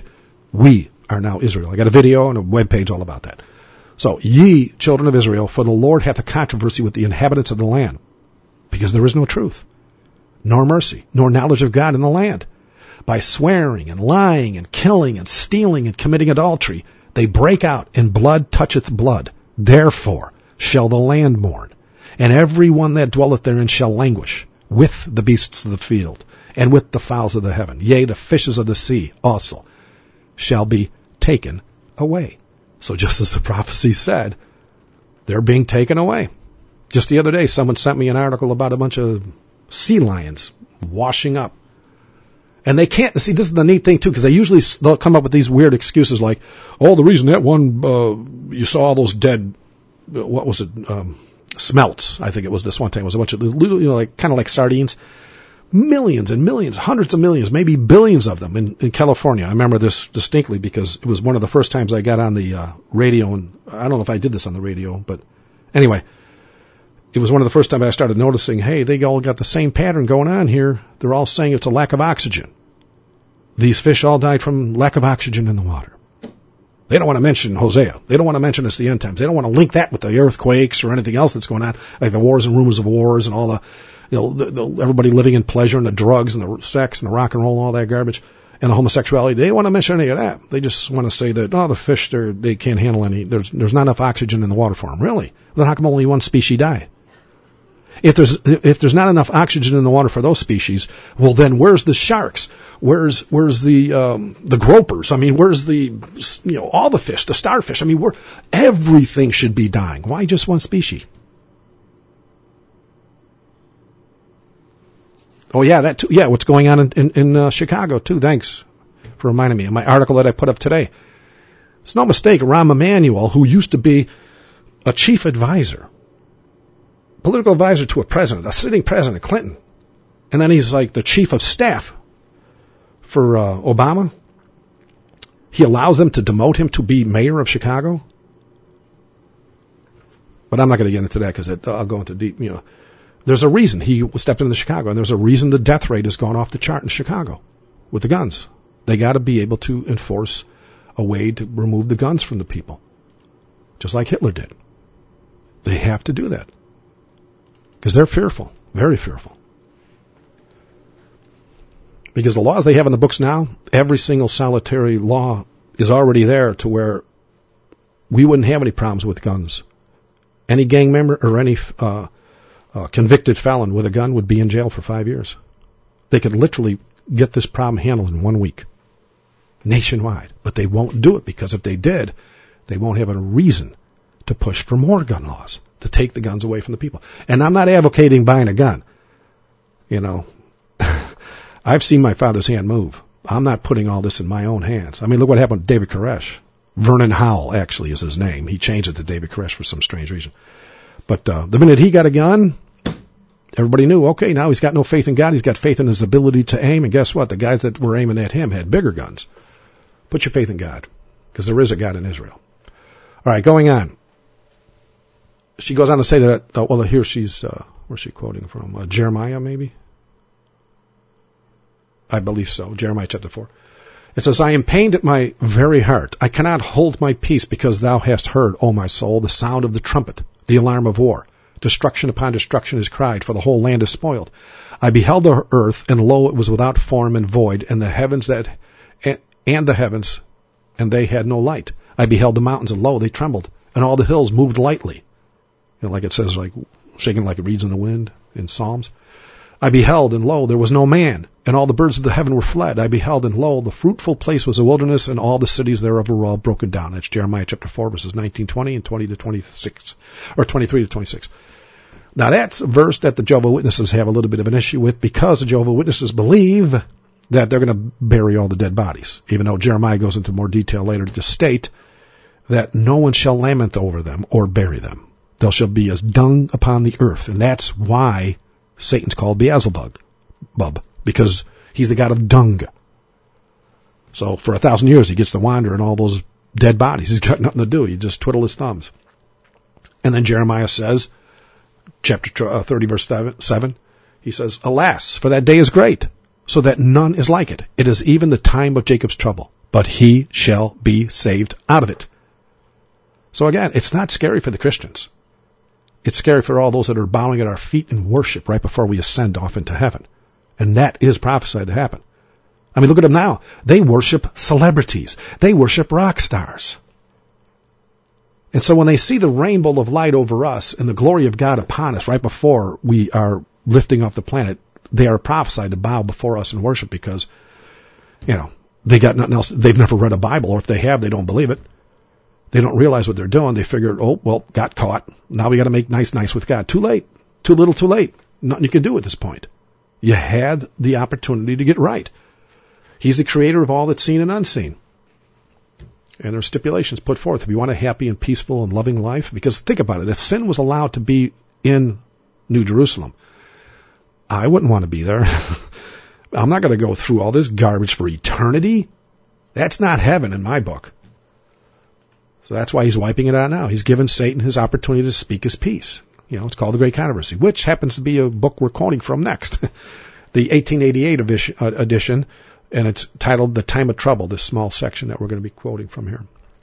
We are now Israel. I got a video and a webpage all about that. So, ye children of Israel, for the Lord hath a controversy with the inhabitants of the land, because there is no truth, nor mercy, nor knowledge of God in the land. By swearing and lying and killing and stealing and committing adultery, they break out, and blood toucheth blood. Therefore shall the land mourn, and every one that dwelleth therein shall languish, with the beasts of the field, and with the fowls of the heaven. Yea, the fishes of the sea also shall be taken away. So just as the prophecy said, they're being taken away. Just the other day, someone sent me an article about a bunch of sea lions washing up. And they can't, see, this is the neat thing too, because they usually, they'll come up with these weird excuses like, oh, the reason that one, uh, you saw all those dead, what was it, um, smelts, I think it was this one time, it was a bunch of, you know, like, kind of like sardines. Millions and millions, hundreds of millions, maybe billions of them in, in California. I remember this distinctly because it was one of the first times I got on the uh, radio, and I don't know if I did this on the radio, but anyway, it was one of the first times I started noticing, hey, they all got the same pattern going on here. They're all saying it's a lack of oxygen. These fish all died from lack of oxygen in the water. They don't want to mention Hosea. They don't want to mention it's the end times. They don't want to link that with the earthquakes or anything else that's going on, like the wars and rumors of wars and all the, you know, the, the, everybody living in pleasure and the drugs and the sex and the rock and roll and all that garbage and the homosexuality. They don't want to mention any of that. They just want to say that, oh, the fish, they're, they can't handle any, there's, there's not enough oxygen in the water for them. Really? Then how come only one species die? If there's, if there's not enough oxygen in the water for those species, well then where's the sharks? Where's, where's the, um, the gropers? I mean, where's the, you know, all the fish, the starfish? I mean, we're, everything should be dying. Why just one species? Oh yeah, that too. Yeah, what's going on in, in, in uh, Chicago too. Thanks for reminding me of my article that I put up today. It's no mistake, Rahm Emanuel, who used to be a chief advisor, political advisor to a president, a sitting president, Clinton. And then he's like the chief of staff for uh, Obama. He allows them to demote him to be mayor of Chicago. But I'm not going to get into that because I'll go into deep, you know. There's a reason he stepped into Chicago, and there's a reason the death rate has gone off the chart in Chicago with the guns. They got to be able to enforce a way to remove the guns from the people, just like Hitler did. They have to do that because they're fearful, very fearful. Because the laws they have in the books now, every single solitary law is already there to where we wouldn't have any problems with guns. Any gang member or any uh, uh, convicted felon with a gun would be in jail for five years. They could literally get this problem handled in one week, nationwide. But they won't do it because if they did, they won't have a reason to push for more gun laws, to take the guns away from the people. And I'm not advocating buying a gun. You know, I've seen my father's hand move. I'm not putting all this in my own hands. I mean, look what happened to David Koresh. Vernon Howell, actually, is his name. He changed it to David Koresh for some strange reason. But uh, the minute he got a gun, everybody knew, okay, now he's got no faith in God. He's got faith in his ability to aim. And guess what? The guys that were aiming at him had bigger guns. Put your faith in God, because there is a God in Israel. All right, going on. She goes on to say that, uh, well, here she's, uh, where's she quoting from? Uh, Jeremiah, maybe? I believe so. Jeremiah chapter four. It says, I am pained at my very heart. I cannot hold my peace because thou hast heard, O my soul, the sound of the trumpet, the alarm of war. Destruction upon destruction is cried, for the whole land is spoiled. I beheld the earth, and lo, it was without form and void, and the heavens that, and the heavens, and they had no light. I beheld the mountains, and lo, they trembled, and all the hills moved lightly. You know, like it says, like shaking like it reeds in the wind in Psalms. I beheld, and lo, there was no man, and all the birds of the heaven were fled. I beheld, and lo, the fruitful place was a wilderness, and all the cities thereof were all broken down. That's Jeremiah chapter four, verses nineteen, twenty, and twenty to twenty-six, or twenty-three to twenty-six. Now that's a verse that the Jehovah's Witnesses have a little bit of an issue with, because the Jehovah's Witnesses believe that they're going to bury all the dead bodies, even though Jeremiah goes into more detail later to state that no one shall lament over them or bury them. They shall be as dung upon the earth, and that's why Satan's called Beelzebub, Bub, because he's the god of dung. So for a thousand years he gets to wander in all those dead bodies. He's got nothing to do. He just twiddle his thumbs. And then Jeremiah says, chapter thirty, verse seven, he says, Alas, for that day is great, so that none is like it. It is even the time of Jacob's trouble, but he shall be saved out of it. So again, it's not scary for the Christians. It's scary for all those that are bowing at our feet in worship right before we ascend off into heaven. And that is prophesied to happen. I mean, look at them now. They worship celebrities. They worship rock stars. And so when they see the rainbow of light over us and the glory of God upon us right before we are lifting off the planet, they are prophesied to bow before us and worship because, you know, they got nothing else. They've never read a Bible, or if they have, they don't believe it. They don't realize what they're doing. They figure, oh, well, got caught. Now we got to make nice, nice with God. Too late. Too little, too late. Nothing you can do at this point. You had the opportunity to get right. He's the creator of all that's seen and unseen. And there are stipulations put forth if you want a happy and peaceful and loving life. Because think about it. If sin was allowed to be in New Jerusalem, I wouldn't want to be there. I'm not going to go through all this garbage for eternity. That's not heaven in my book. So that's why he's wiping it out now. He's given Satan his opportunity to speak his piece. You know, it's called The Great Controversy, which happens to be a book we're quoting from next. The eighteen eighty-eight edition, and it's titled The Time of Trouble, this small section that we're going to be quoting from here.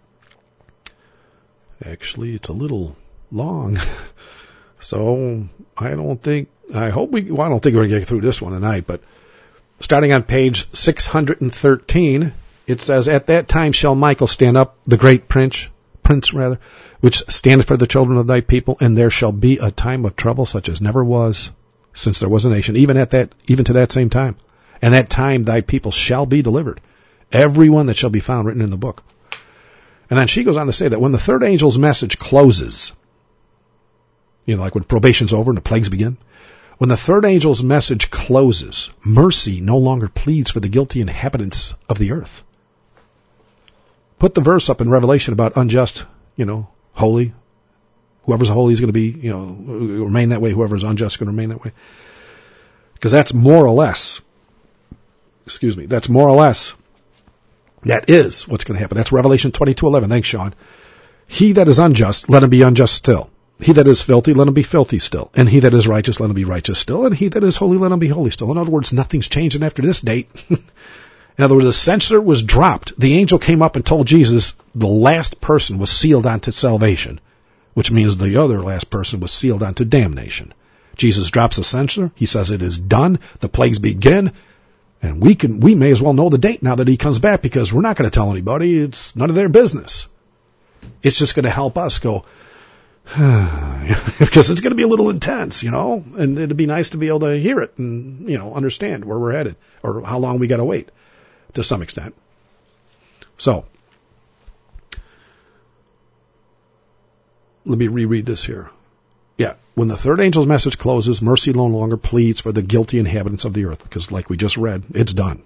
Actually, it's a little long. So I don't think, I hope we, well, I don't think we're going to get through this one tonight, but starting on page six hundred thirteen, it says, "At that time shall Michael stand up, the great prince, prince rather, which standeth for the children of thy people, and there shall be a time of trouble such as never was since there was a nation, even at that, even to that same time. And that time thy people shall be delivered, every one that shall be found written in the book." And then she goes on to say that when the third angel's message closes, you know, like when probation's over and the plagues begin, when the third angel's message closes, mercy no longer pleads for the guilty inhabitants of the earth. Put the verse up in Revelation about unjust, you know, holy. Whoever's holy is going to be, you know, remain that way. Whoever's unjust is going to remain that way. Because that's more or less, excuse me, that's more or less, that is what's going to happen. That's Revelation twenty-two eleven. Thanks, Sean. He that is unjust, let him be unjust still. He that is filthy, let him be filthy still. And he that is righteous, let him be righteous still. And he that is holy, let him be holy still. In other words, nothing's changing after this date. In other words, the censer was dropped. The angel came up and told Jesus the last person was sealed onto salvation, which means the other last person was sealed onto damnation. Jesus drops the censer. He says it is done. The plagues begin. And we can, we may as well know the date now that he comes back, because we're not going to tell anybody. It's none of their business. It's just going to help us go, because it's going to be a little intense, you know, and it'd be nice to be able to hear it and, you know, understand where we're headed or how long we got to wait to some extent. So let me reread this here. Yeah. When the third angel's message closes, mercy no longer pleads for the guilty inhabitants of the earth, because like we just read, it's done.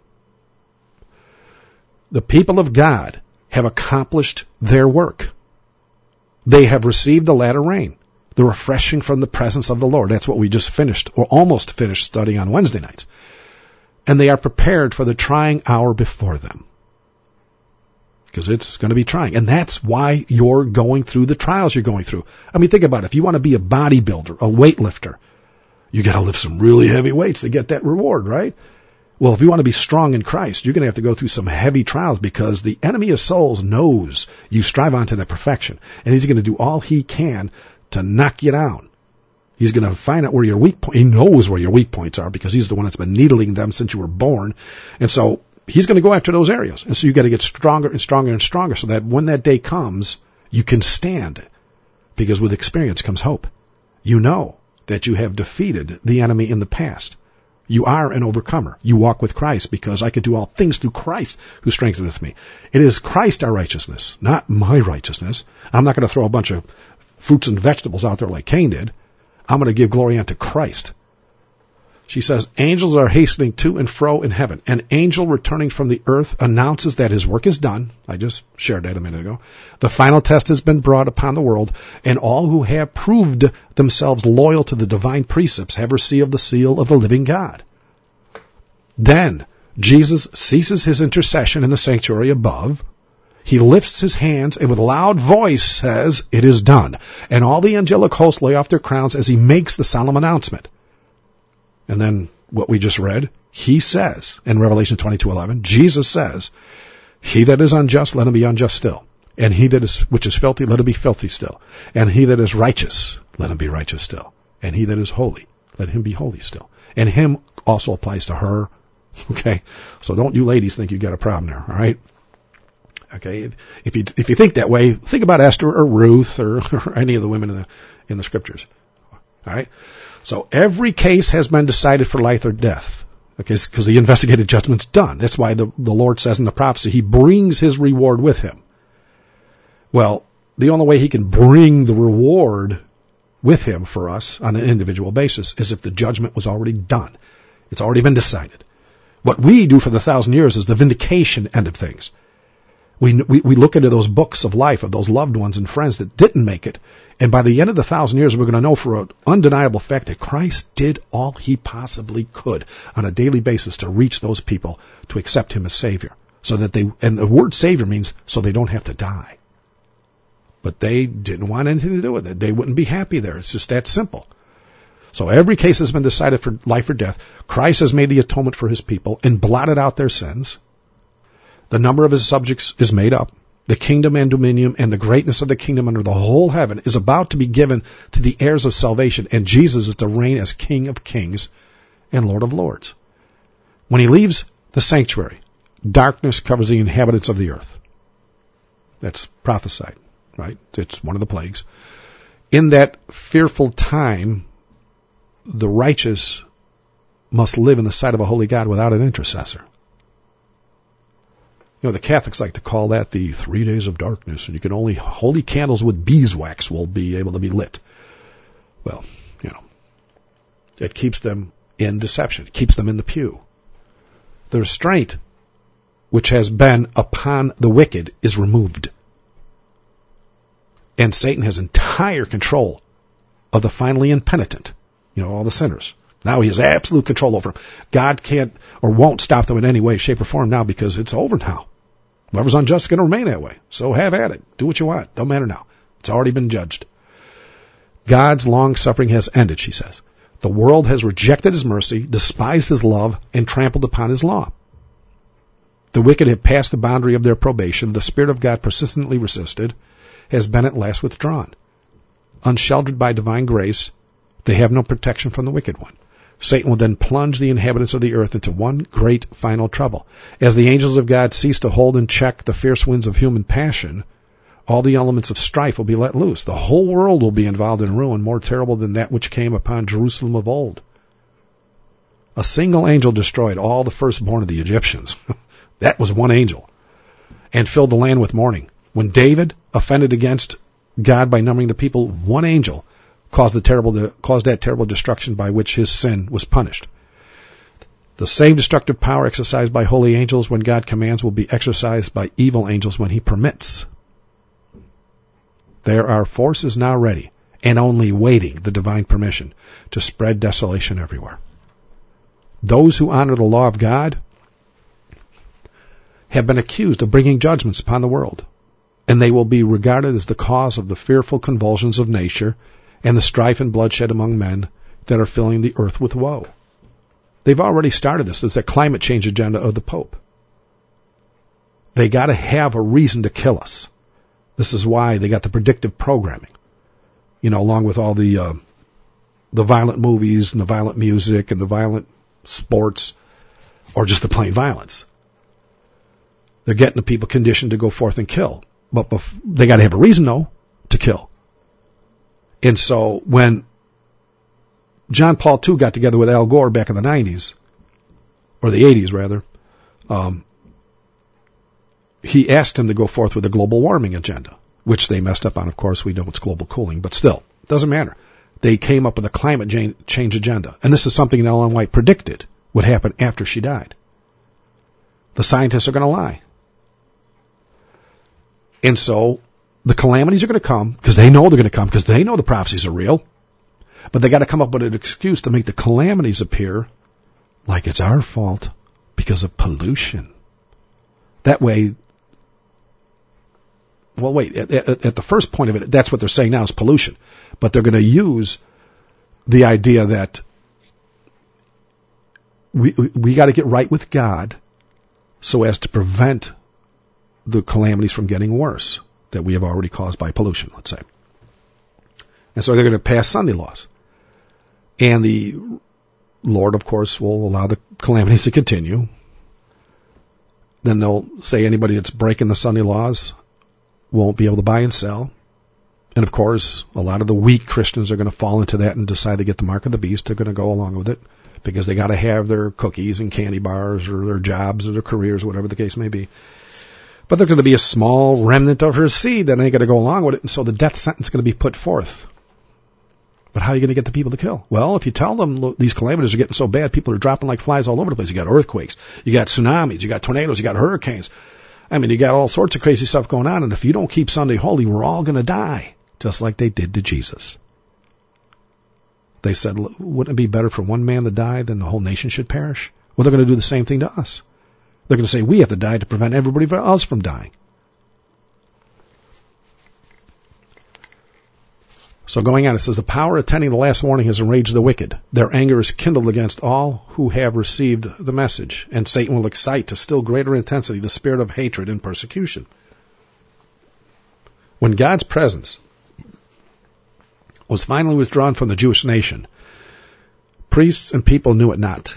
The people of God have accomplished their work. They have received the latter rain, the refreshing from the presence of the Lord. That's what we just finished, or almost finished, studying on Wednesday nights. And they are prepared for the trying hour before them, because it's going to be trying. And that's why you're going through the trials you're going through. I mean, think about it. If you want to be a bodybuilder, a weightlifter, you got to lift some really heavy weights to get that reward, right? Well, if you want to be strong in Christ, you're going to have to go through some heavy trials, because the enemy of souls knows you strive on to that perfection. And he's going to do all he can to knock you down. He's going to find out where your weak point, he knows where your weak points are, because he's the one that's been needling them since you were born. And so he's going to go after those areas. And so you've got to get stronger and stronger and stronger, so that when that day comes, you can stand. Because with experience comes hope. You know that you have defeated the enemy in the past. You are an overcomer. You walk with Christ, because I can do all things through Christ who strengtheneth me. It is Christ our righteousness, not my righteousness. I'm not going to throw a bunch of fruits and vegetables out there like Cain did. I'm going to give glory unto Christ. She says, angels are hastening to and fro in heaven. An angel returning from the earth announces that his work is done. I just shared that a minute ago. The final test has been brought upon the world, and all who have proved themselves loyal to the divine precepts have received the seal of the living God. Then Jesus ceases his intercession in the sanctuary above. He lifts his hands and with a loud voice says, "It is done." And all the angelic hosts lay off their crowns as he makes the solemn announcement. And then what we just read, he says in Revelation twenty-two eleven, Jesus says, He that is unjust, let him be unjust still. And he that is, which is filthy, let him be filthy still. And he that is righteous, let him be righteous still. And he that is holy, let him be holy still. And him also applies to her. Okay? So don't you ladies think you got a problem there, all right? Okay? If, if you if you think that way, think about Esther or Ruth or, or any of the women in the in the scriptures. All right? So every case has been decided for life or death. Okay? Because the investigative judgment's done. That's why the, the Lord says in the prophecy, he brings his reward with him. Well, the only way he can bring the reward with him for us on an individual basis is if the judgment was already done. It's already been decided. What we do for the thousand years is the vindication end of things. We, we, we look into those books of life of those loved ones and friends that didn't make it. And by the end of the thousand years, we're going to know for an undeniable fact that Christ did all he possibly could on a daily basis to reach those people to accept him as Savior. So that they, and the word Savior means so they don't have to die. But they didn't want anything to do with it. They wouldn't be happy there. It's just that simple. So every case has been decided for life or death. Christ has made the atonement for his people and blotted out their sins. The number of his subjects is made up. The kingdom and dominion and the greatness of the kingdom under the whole heaven is about to be given to the heirs of salvation. And Jesus is to reign as King of kings and Lord of lords. When he leaves the sanctuary, darkness covers the inhabitants of the earth. That's prophesied. Right? It's one of the plagues. In that fearful time, the righteous must live in the sight of a holy God without an intercessor. You know, the Catholics like to call that the three days of darkness, and you can only, holy candles with beeswax will be able to be lit. Well, you know, it keeps them in deception. It keeps them in the pew. The restraint which has been upon the wicked is removed. And Satan has entire control of the finally impenitent, you know, all the sinners. Now he has absolute control over them. God can't or won't stop them in any way, shape, or form now because it's over now. Whoever's unjust is going to remain that way. So have at it. Do what you want. Don't matter now. It's already been judged. God's long suffering has ended, she says. The world has rejected his mercy, despised his love, and trampled upon his law. The wicked have passed the boundary of their probation. The Spirit of God persistently resisted, has been at last withdrawn. Unsheltered by divine grace, they have no protection from the wicked one. Satan will then plunge the inhabitants of the earth into one great final trouble. As the angels of God cease to hold in check the fierce winds of human passion, all the elements of strife will be let loose. The whole world will be involved in ruin more terrible than that which came upon Jerusalem of old. A single angel destroyed all the firstborn of the Egyptians. That was one angel. And filled the land with mourning. When David offended against God by numbering the people, one angel caused the terrible caused that terrible destruction by which his sin was punished. The same destructive power exercised by holy angels when God commands will be exercised by evil angels when he permits. There are forces now ready and only waiting the divine permission to spread desolation everywhere. Those who honor the law of God have been accused of bringing judgments upon the world, and they will be regarded as the cause of the fearful convulsions of nature and the strife and bloodshed among men that are filling the earth with woe. They've already started this. It's a climate change agenda of the Pope. They got to have a reason to kill us. This is why they got the predictive programming, you know, along with all the uh, the violent movies and the violent music and the violent sports, or just the plain violence. They're getting the people conditioned to go forth and kill. But bef- they got to have a reason, though, to kill. And so when John Paul the Second got together with Al Gore back in the nineties, or the eighties, rather, um, he asked him to go forth with a global warming agenda, which they messed up on. Of course, we know it's global cooling, but still, it doesn't matter. They came up with a climate change agenda. And this is something Ellen White predicted would happen after she died. The scientists are going to lie. And so the calamities are going to come because they know they're going to come because they know the prophecies are real. But they got to come up with an excuse to make the calamities appear like it's our fault because of pollution. That way, well, wait, at, at, at the first point of it, that's what they're saying now is pollution. But they're going to use the idea that we, we, we got to get right with God so as to prevent the calamities from getting worse that we have already caused by pollution, let's say. And so they're going to pass Sunday laws. And the Lord, of course, will allow the calamities to continue. Then they'll say anybody that's breaking the Sunday laws won't be able to buy and sell. And of course, a lot of the weak Christians are going to fall into that and decide to get the mark of the beast. They're going to go along with it because they got to have their cookies and candy bars or their jobs or their careers, whatever the case may be. But there's going to be a small remnant of her seed that ain't going to go along with it. And so the death sentence is going to be put forth. But how are you going to get the people to kill? Well, if you tell them, look, these calamities are getting so bad, people are dropping like flies all over the place. You got earthquakes, you got tsunamis, you got tornadoes, you got hurricanes. I mean, you got all sorts of crazy stuff going on. And if you don't keep Sunday holy, we're all going to die, just like they did to Jesus. They said, wouldn't it be better for one man to die than the whole nation should perish? Well, they're going to do the same thing to us. They're going to say we have to die to prevent everybody else from dying. So going on, it says, the power attending the last warning has enraged the wicked. Their anger is kindled against all who have received the message, and Satan will excite to still greater intensity the spirit of hatred and persecution. When God's presence was finally withdrawn from the Jewish nation, priests and people knew it not.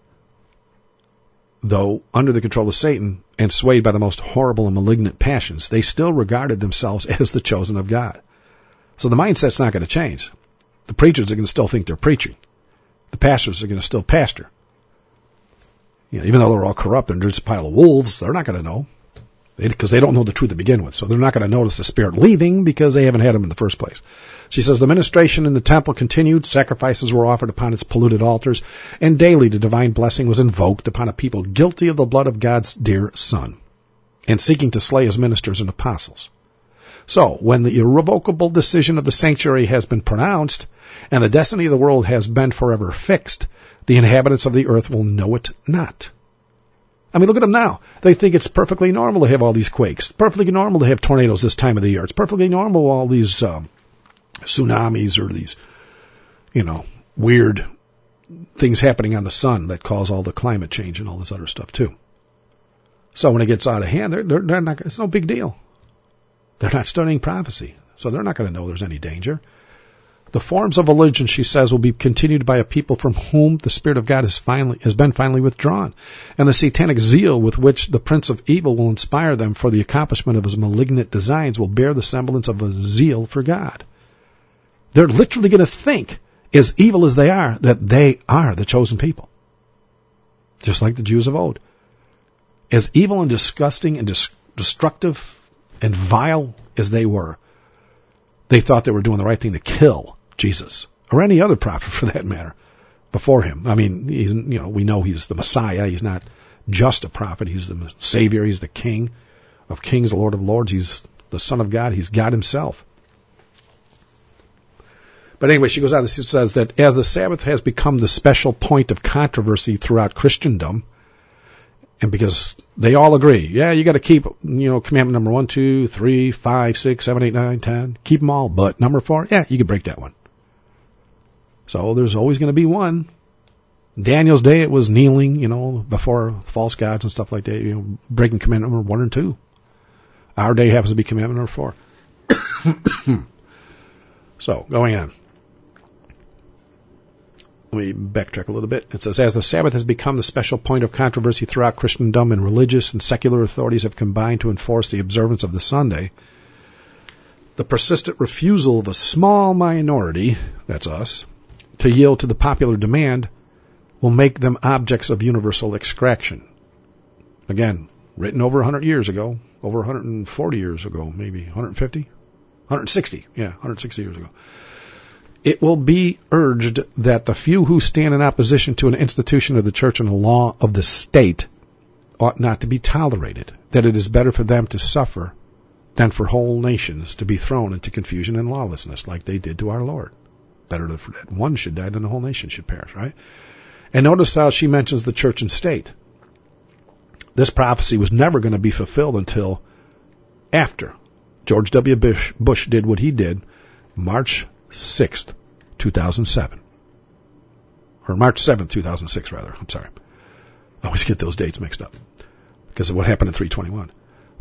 Though under the control of Satan and swayed by the most horrible and malignant passions, they still regarded themselves as the chosen of God. So the mindset's not going to change. The preachers are going to still think they're preaching. The pastors are going to still pastor. You know, even though they're all corrupt and they're just a pile of wolves, they're not going to know. Because they, they don't know the truth to begin with. So they're not going to notice the Spirit leaving because they haven't had him in the first place. She says, the ministration in the temple continued, sacrifices were offered upon its polluted altars, and daily the divine blessing was invoked upon a people guilty of the blood of God's dear Son, and seeking to slay his ministers and apostles. So, when the irrevocable decision of the sanctuary has been pronounced, and the destiny of the world has been forever fixed, the inhabitants of the earth will know it not. I mean, look at them now. They think it's perfectly normal to have all these quakes. Perfectly normal to have tornadoes this time of the year. It's perfectly normal all these um, tsunamis or these, you know, weird things happening on the sun that cause all the climate change and all this other stuff too. So when it gets out of hand, they're, they're, they're not. It's no big deal. They're not studying prophecy, so they're not going to know there's any danger. The forms of religion, she says, will be continued by a people from whom the Spirit of God has finally has been finally withdrawn, and the satanic zeal with which the Prince of Evil will inspire them for the accomplishment of his malignant designs will bear the semblance of a zeal for God. They're literally going to think, as evil as they are, that they are the chosen people, just like the Jews of old. As evil and disgusting and dis- destructive and vile as they were, they thought they were doing the right thing to kill Jesus, or any other prophet for that matter, before him. I mean, he's, you know, we know he's the Messiah. He's not just a prophet. He's the Savior. He's the King of kings, the Lord of lords. He's the Son of God. He's God himself. But anyway, she goes on. She says that as the Sabbath has become the special point of controversy throughout Christendom, and because they all agree, yeah, you got to keep, you know, commandment number one, two, three, five, six, seven, eight, nine, ten. Keep them all. But number four, yeah, you can break that one. So there's always going to be one. Daniel's day, it was kneeling, you know, before false gods and stuff like that, you know, breaking commandment number one and two. Our day happens to be commandment number four. So, going on. Let me backtrack a little bit. It says, as the Sabbath has become the special point of controversy throughout Christendom, and religious and secular authorities have combined to enforce the observance of the Sunday, the persistent refusal of a small minority, that's us, to yield to the popular demand will make them objects of universal extraction. Again, written over one hundred years ago, over one hundred forty years ago, maybe one hundred fifty, one hundred sixty, yeah, one hundred sixty years ago. It will be urged that the few who stand in opposition to an institution of the church and a law of the state ought not to be tolerated, that it is better for them to suffer than for whole nations to be thrown into confusion and lawlessness like they did to our Lord. Better that one should die than the whole nation should perish, right? And notice how she mentions the church and state. This prophecy was never going to be fulfilled until after George W. Bush, Bush did what he did March sixth, two thousand seven. Or March seventh, two thousand six, rather. I'm sorry. I always get those dates mixed up because of what happened in three twenty-one.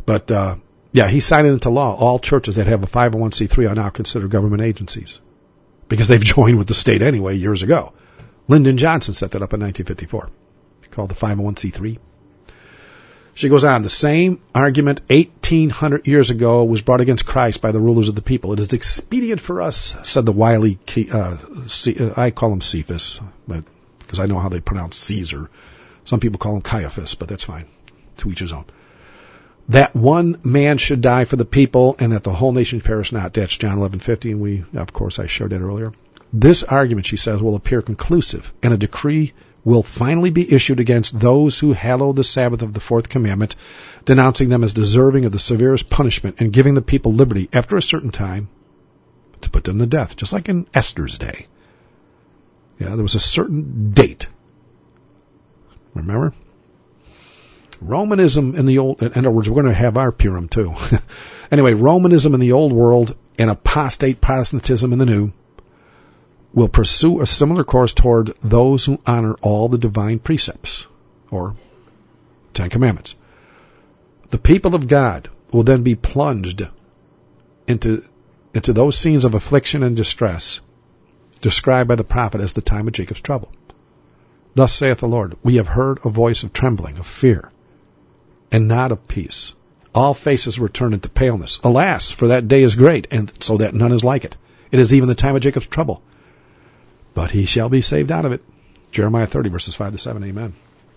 But, uh, yeah, he signed it into law. All churches that have a five oh one c three are now considered government agencies because they've joined with the state anyway years ago. Lyndon Johnson set that up in nineteen fifty-four. It's called the five oh one c three. She goes on, the same argument eighteen hundred years ago was brought against Christ by the rulers of the people. It is expedient for us, said the wily, uh, C, uh, I call him Cephas, but because I know how they pronounce Caesar. Some people call him Caiaphas, but that's fine. To each his own. That one man should die for the people and that the whole nation perish not. That's John eleven fifty, and we, of course, I showed that earlier. This argument, she says, will appear conclusive, and a decree will finally be issued against those who hallow the Sabbath of the fourth commandment, denouncing them as deserving of the severest punishment and giving the people liberty after a certain time to put them to death, just like in Esther's day. Yeah, there was a certain date. Remember? Romanism in the old, in other words, we're going to have our Purim too. Anyway, Romanism in the old world and apostate Protestantism in the new will pursue a similar course toward those who honor all the divine precepts, or Ten Commandments. The people of God will then be plunged into, into those scenes of affliction and distress described by the prophet as the time of Jacob's trouble. Thus saith the Lord, we have heard a voice of trembling, of fear, and not of peace. All faces were turned into paleness. Alas, for that day is great, and so that none is like it. It is even the time of Jacob's trouble. But he shall be saved out of it. Jeremiah thirty, verses five to seven, amen.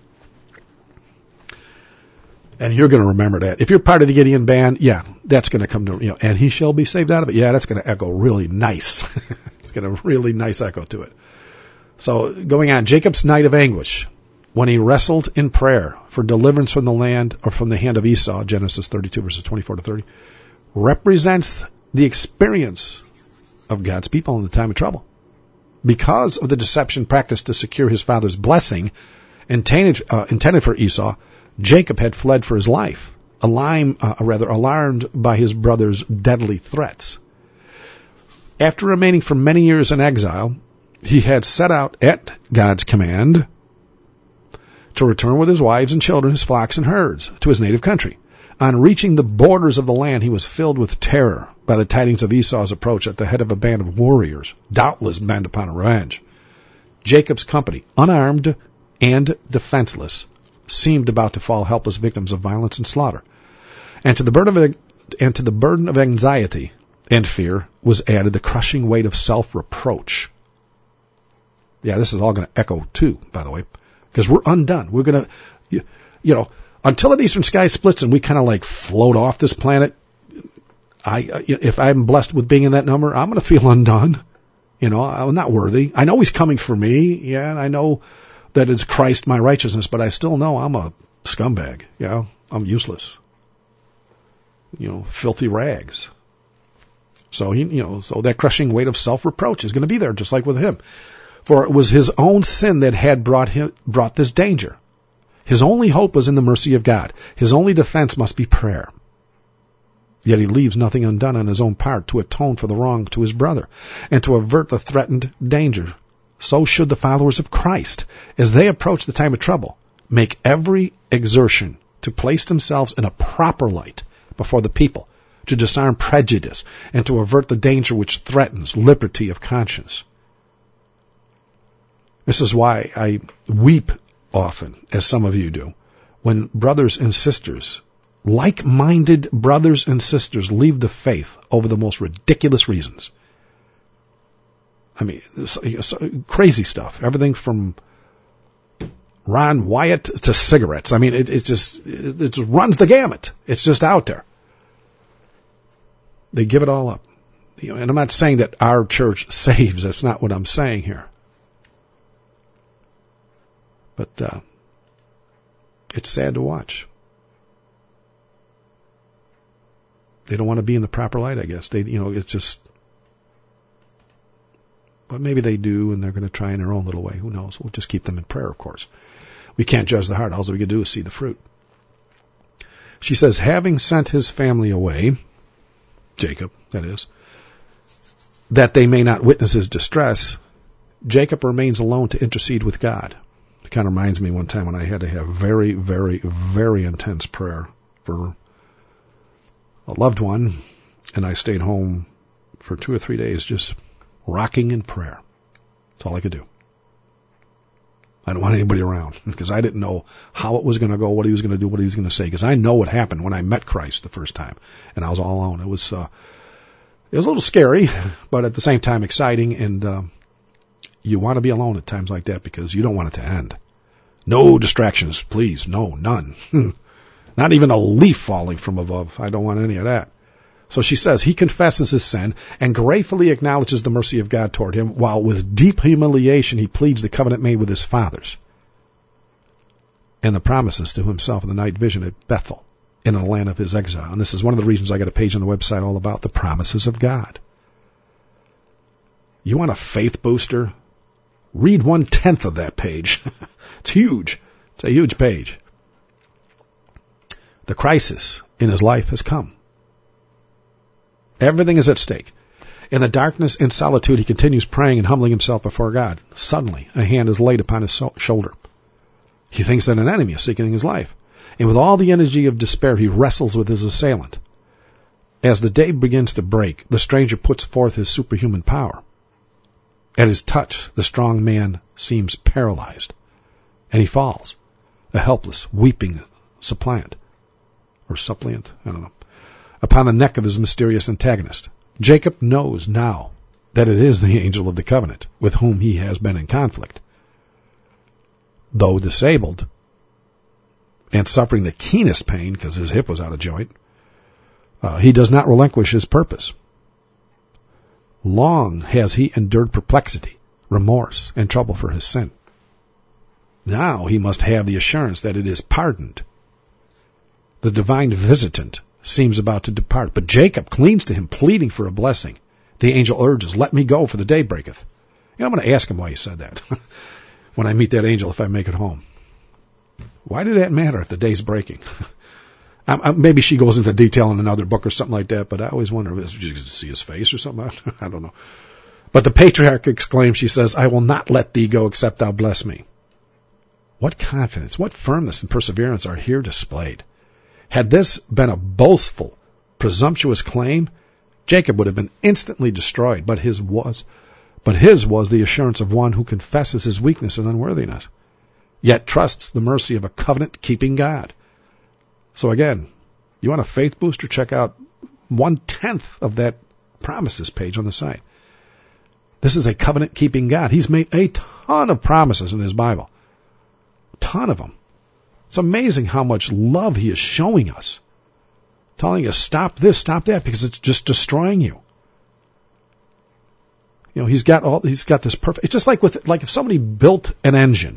And you're going to remember that. If you're part of the Gideon band, yeah, that's going to come to, you know, and he shall be saved out of it. Yeah, that's going to echo really nice. It's got a really nice echo to it. So, going on, Jacob's night of anguish, when he wrestled in prayer for deliverance from the land, or from the hand of Esau, Genesis thirty-two, verses twenty-four to thirty, represents the experience of God's people in the time of trouble. Because of the deception practiced to secure his father's blessing, intended, uh, intended for Esau, Jacob had fled for his life, alarm, uh, rather alarmed by his brother's deadly threats. After remaining for many years in exile, he had set out at God's command to return with his wives and children, his flocks and herds, to his native country. On reaching the borders of the land, he was filled with terror by the tidings of Esau's approach at the head of a band of warriors, doubtless bent upon revenge. Jacob's company, unarmed and defenseless, seemed about to fall helpless victims of violence and slaughter. And to the burden of, and to the burden of anxiety and fear was added the crushing weight of self-reproach. Yeah, this is all going to echo too, by the way, because we're undone. We're going to, you, you know, until an eastern sky splits and we kind of like float off this planet, I, if I'm blessed with being in that number, I'm going to feel undone. You know, I'm not worthy. I know he's coming for me. Yeah, and I know that it's Christ, my righteousness, but I still know I'm a scumbag. You know, I'm useless. You know, filthy rags. So, he, you know, so that crushing weight of self-reproach is going to be there, just like with him. For it was his own sin that had brought him, brought this danger. His only hope was in the mercy of God. His only defense must be prayer. Yet he leaves nothing undone on his own part to atone for the wrong to his brother and to avert the threatened danger. So should the followers of Christ, as they approach the time of trouble, make every exertion to place themselves in a proper light before the people, to disarm prejudice, and to avert the danger which threatens liberty of conscience. This is why I weep often, as some of you do, when brothers and sisters, like-minded brothers and sisters, leave the faith over the most ridiculous reasons. I mean, crazy stuff. Everything from Ron Wyatt to cigarettes. I mean, it, it just it, it just runs the gamut. It's just out there. They give it all up. You know, and I'm not saying that our church saves. That's not what I'm saying here. But uh, it's sad to watch. They don't want to be in the proper light, I guess. They, you know, it's just. But maybe they do, and they're going to try in their own little way. Who knows? We'll just keep them in prayer, of course. We can't judge the heart. All we can do is see the fruit. She says, having sent his family away, Jacob, that is, that they may not witness his distress, Jacob remains alone to intercede with God. It kind of reminds me one time when I had to have very, very, very intense prayer for a loved one, and I stayed home for two or three days just rocking in prayer. That's all I could do. I didn't want anybody around because I didn't know how it was going to go, what he was going to do, what he was going to say, because I know what happened when I met Christ the first time, and I was all alone. It was uh, it was a little scary, but at the same time exciting, and uh, you want to be alone at times like that because you don't want it to end. No distractions, please. No, none. Not even a leaf falling from above. I don't want any of that. So she says he confesses his sin and gratefully acknowledges the mercy of God toward him, while with deep humiliation he pleads the covenant made with his fathers and the promises to himself in the night vision at Bethel in the land of his exile. And this is one of the reasons I got a page on the website all about the promises of God. You want a faith booster? Read one-tenth of that page. It's huge. It's a huge page. The crisis in his life has come. Everything is at stake. In the darkness and solitude, he continues praying and humbling himself before God. Suddenly, a hand is laid upon his so- shoulder. He thinks that an enemy is seeking his life. And with all the energy of despair, he wrestles with his assailant. As the day begins to break, the stranger puts forth his superhuman power. At his touch, the strong man seems paralyzed, and he falls, a helpless, weeping suppliant, or suppliant, I don't know, upon the neck of his mysterious antagonist. Jacob knows now that it is the angel of the covenant with whom he has been in conflict. Though disabled and suffering the keenest pain because his hip was out of joint, uh, he does not relinquish his purpose. Long has he endured perplexity, remorse, and trouble for his sin. Now he must have the assurance that it is pardoned. The divine visitant seems about to depart, but Jacob clings to him, pleading for a blessing. The angel urges, "Let me go, for the day breaketh." You know, I'm going to ask him why he said that when I meet that angel if I make it home. Why did that matter if the day's breaking? Maybe she goes into detail in another book or something like that, but I always wonder, did you see his face or something? I don't know. But the patriarch exclaims, she says, "I will not let thee go except thou bless me." What confidence, what firmness and perseverance are here displayed. Had this been a boastful, presumptuous claim, Jacob would have been instantly destroyed, but his was, but his was the assurance of one who confesses his weakness and unworthiness, yet trusts the mercy of a covenant-keeping God. So again, you want a faith booster? Check out one-tenth of that promises page on the site. This is a covenant-keeping God. He's made a ton of promises in his Bible. A ton of them. It's amazing how much love he is showing us. Telling us, stop this, stop that, because it's just destroying you. You know, he's got all, he's got this perfect, it's just like with, like if somebody built an engine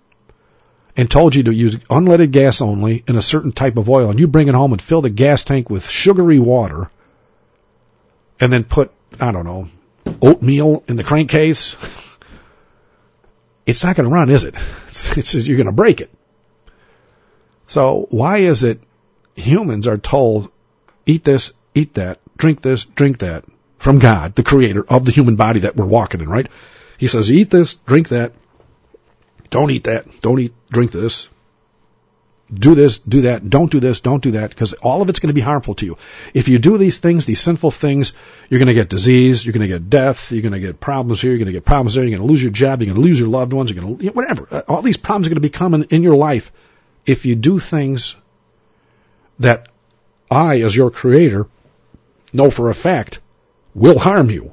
and told you to use unleaded gas only in a certain type of oil, and you bring it home and fill the gas tank with sugary water, and then put, I don't know, oatmeal in the crankcase, it's not going to run, is it? It's, it's, you're going to break it. So why is it humans are told, eat this, eat that, drink this, drink that, from God, the creator of the human body that we're walking in, right? He says, eat this, drink that, don't eat that, don't eat, drink this, do this, do that, don't do this, don't do that, because all of it's going to be harmful to you. If you do these things, these sinful things, you're going to get disease, you're going to get death, you're going to get problems here, you're going to get problems there, you're going to lose your job, you're going to lose your loved ones, you're going to, whatever. All these problems are going to be coming in your life if you do things that I, as your creator, know for a fact will harm you.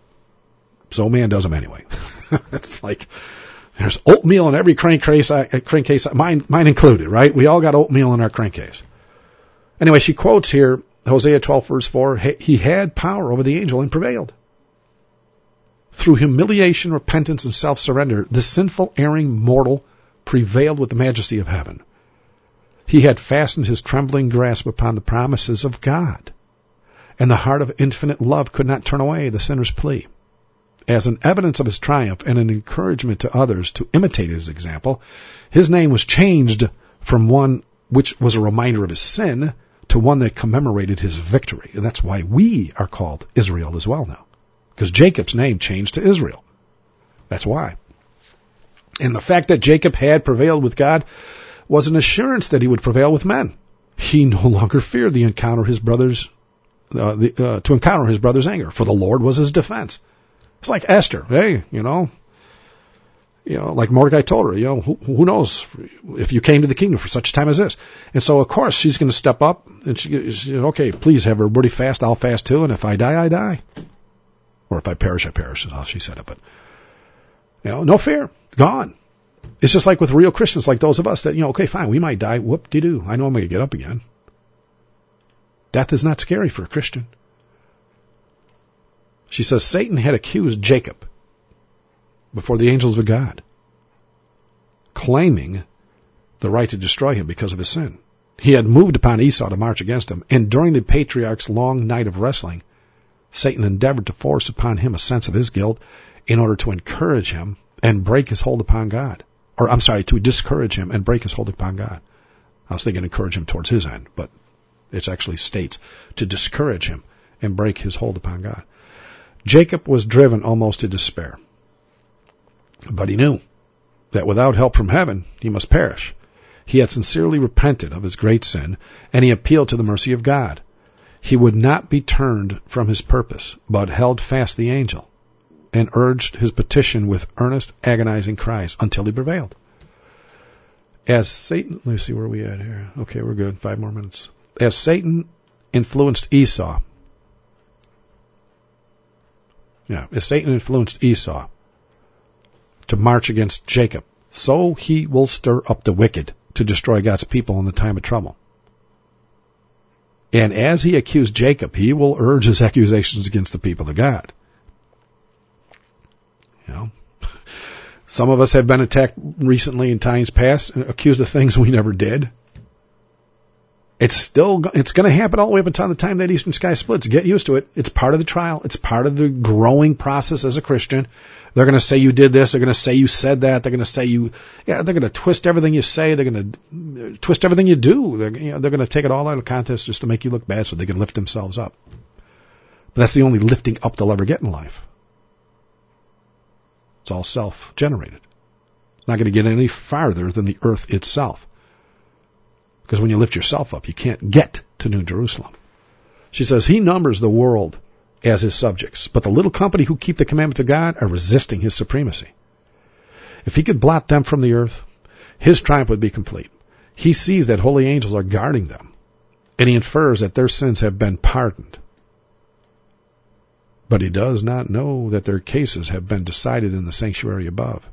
So man does them anyway. It's like there's oatmeal in every crankcase, crankcase, mine, mine included, right? We all got oatmeal in our crankcase. Anyway, she quotes here, Hosea twelve, verse four, he had power over the angel and prevailed. Through humiliation, repentance, and self-surrender, the sinful, erring mortal prevailed with the majesty of heaven. He had fastened his trembling grasp upon the promises of God, and the heart of infinite love could not turn away the sinner's plea. As an evidence of his triumph and an encouragement to others to imitate his example, his name was changed from one which was a reminder of his sin to one that commemorated his victory. And that's why we are called Israel as well now, because Jacob's name changed to Israel. That's why. And the fact that Jacob had prevailed with God was an assurance that he would prevail with men. He no longer feared the encounter his brothers uh, the, uh, to encounter his brother's anger, for the Lord was his defense. It's like Esther. Hey, you know, you know, like Mordecai told her, you know, who, who knows if you came to the kingdom for such a time as this. And so, of course, she's going to step up and she, she said, okay, please have everybody fast. I'll fast too. And if I die, I die. Or if I perish, I perish, is how she said it. But, you know, no fear. Gone. It's just like with real Christians, like those of us that, you know, okay, fine, we might die. Whoop-de-doo. I know I'm going to get up again. Death is not scary for a Christian. She says Satan had accused Jacob before the angels of God, claiming the right to destroy him because of his sin. He had moved upon Esau to march against him, and during the patriarch's long night of wrestling, Satan endeavored to force upon him a sense of his guilt in order to encourage him and break his hold upon God. Or, I'm sorry, to discourage him and break his hold upon God. I was thinking encourage him towards his end, but it actually states to discourage him and break his hold upon God. Jacob was driven almost to despair. But he knew that without help from heaven, he must perish. He had sincerely repented of his great sin, and he appealed to the mercy of God. He would not be turned from his purpose, but held fast the angel, and urged his petition with earnest, agonizing cries until he prevailed. As Satan, let me see where we at here. Okay, we're good. Five more minutes. As Satan influenced Esau, yeah, as Satan influenced Esau to march against Jacob, so he will stir up the wicked to destroy God's people in the time of trouble. And as he accused Jacob, he will urge his accusations against the people of God. You know, some of us have been attacked recently in times past and accused of things we never did. It's still, it's going to happen all the way up until the time that eastern sky splits. Get used to it. It's part of the trial. It's part of the growing process as a Christian. They're going to say you did this. They're going to say you said that. They're going to say you, yeah, they're going to twist everything you say. They're going to twist everything you do. They're, you know, they're going to take it all out of context just to make you look bad so they can lift themselves up. But that's the only lifting up they'll ever get in life. It's all self-generated. It's not going to get any farther than the earth itself. Because when you lift yourself up, you can't get to New Jerusalem. She says, he numbers the world as his subjects, but the little company who keep the commandments of God are resisting his supremacy. If he could blot them from the earth, his triumph would be complete. He sees that holy angels are guarding them, and he infers that their sins have been pardoned. But he does not know that their cases have been decided in the sanctuary above.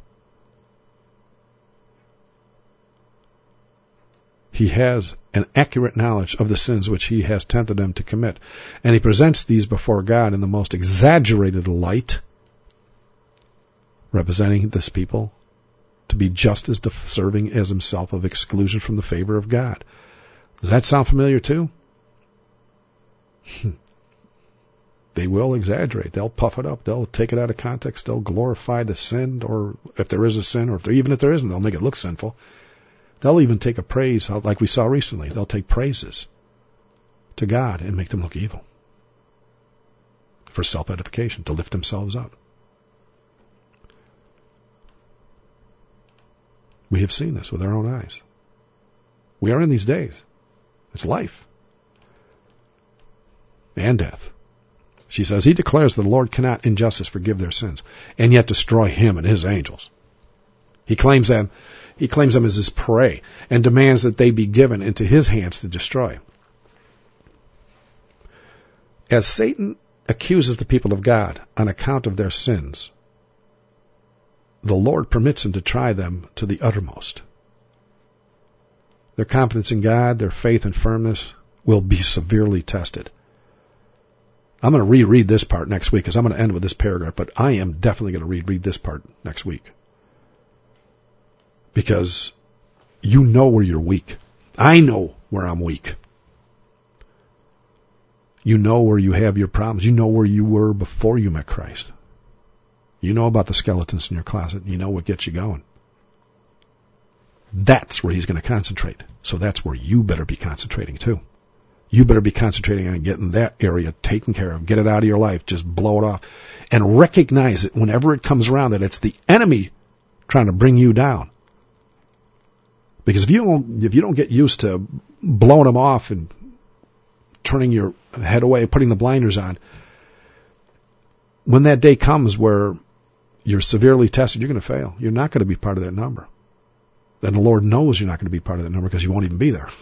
He has an accurate knowledge of the sins which he has tempted them to commit, and he presents these before God in the most exaggerated light, representing this people to be just as deserving as himself of exclusion from the favor of God. Does that sound familiar too? They will exaggerate. They'll puff it up. They'll take it out of context. They'll glorify the sin, or if there is a sin, or if there, even if there isn't, they'll make it look sinful. They'll even take a praise, like we saw recently. They'll take praises to God and make them look evil for self-edification, to lift themselves up. We have seen this with our own eyes. We are in these days. It's life and death. She says, he declares that the Lord cannot in justice forgive their sins and yet destroy him and his angels. He claims them, he claims them as his prey and demands that they be given into his hands to destroy. As Satan accuses the people of God on account of their sins, the Lord permits him to try them to the uttermost. Their confidence in God, their faith and firmness will be severely tested. I'm going to reread this part next week because I'm going to end with this paragraph, but I am definitely going to reread this part next week. Because you know where you're weak. I know where I'm weak. You know where you have your problems. You know where you were before you met Christ. You know about the skeletons in your closet. You know what gets you going. That's where he's going to concentrate. So that's where you better be concentrating too. You better be concentrating on getting that area taken care of. Get it out of your life. Just blow it off. And recognize it whenever it comes around that it's the enemy trying to bring you down. Because if you don't, if you don't get used to blowing them off and turning your head away, putting the blinders on. When that day comes where you're severely tested, you're going to fail. You're not going to be part of that number. And the Lord knows you're not going to be part of that number because you won't even be there.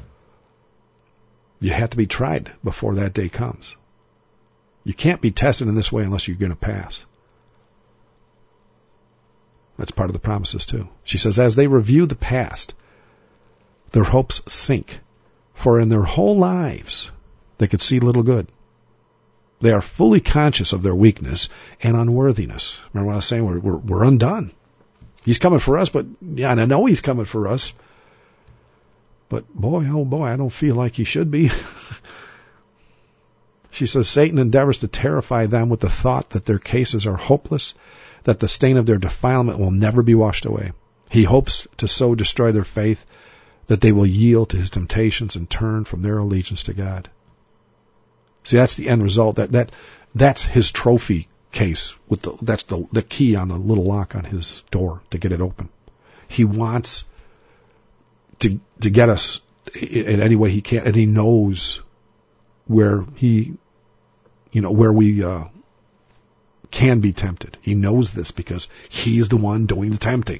You have to be tried before that day comes. You can't be tested in this way unless you're going to pass. That's part of the promises too. She says, as they review the past, their hopes sink. For in their whole lives, they could see little good. They are fully conscious of their weakness and unworthiness. Remember what I was saying? We're, we're, we're undone. He's coming for us, but yeah, and I know he's coming for us. But boy, oh boy, I don't feel like he should be. She says, Satan endeavors to terrify them with the thought that their cases are hopeless, that the stain of their defilement will never be washed away. He hopes to so destroy their faith that they will yield to his temptations and turn from their allegiance to God. See, that's the end result. That that that's his trophy case. With the that's the the key on the little lock on his door to get it open. He wants to to get us in any way he can, and he knows where he, you know, where we uh, can be tempted. He knows this because he's the one doing the tempting.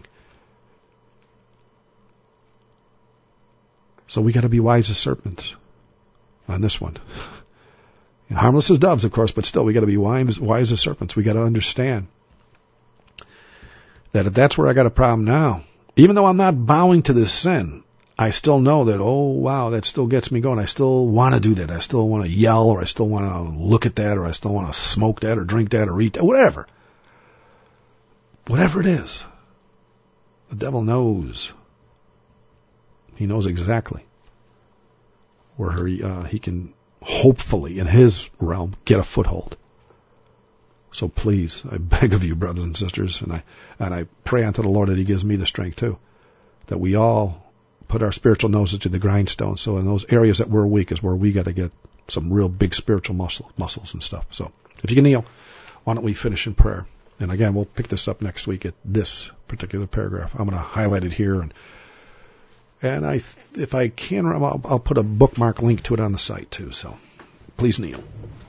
So we got to be wise as serpents on this one. Harmless as doves, of course, but still we got to be wise, wise as serpents. We got to understand that if that's where I got a problem now, even though I'm not bowing to this sin, I still know that, oh, wow, that still gets me going. I still want to do that. I still want to yell, or I still want to look at that, or I still want to smoke that, or drink that, or eat that, whatever. Whatever it is. The devil knows. He knows exactly where he, uh, he can hopefully, in his realm, get a foothold. So please, I beg of you, brothers and sisters, and I and I pray unto the Lord that he gives me the strength too, that we all put our spiritual noses to the grindstone. So in those areas that we're weak is where we got to get some real big spiritual muscle, muscles and stuff. So if you can kneel, why don't we finish in prayer? And again, we'll pick this up next week at this particular paragraph. I'm going to highlight it here, and and I, if I can, I'll, I'll put a bookmark link to it on the site too. So please kneel.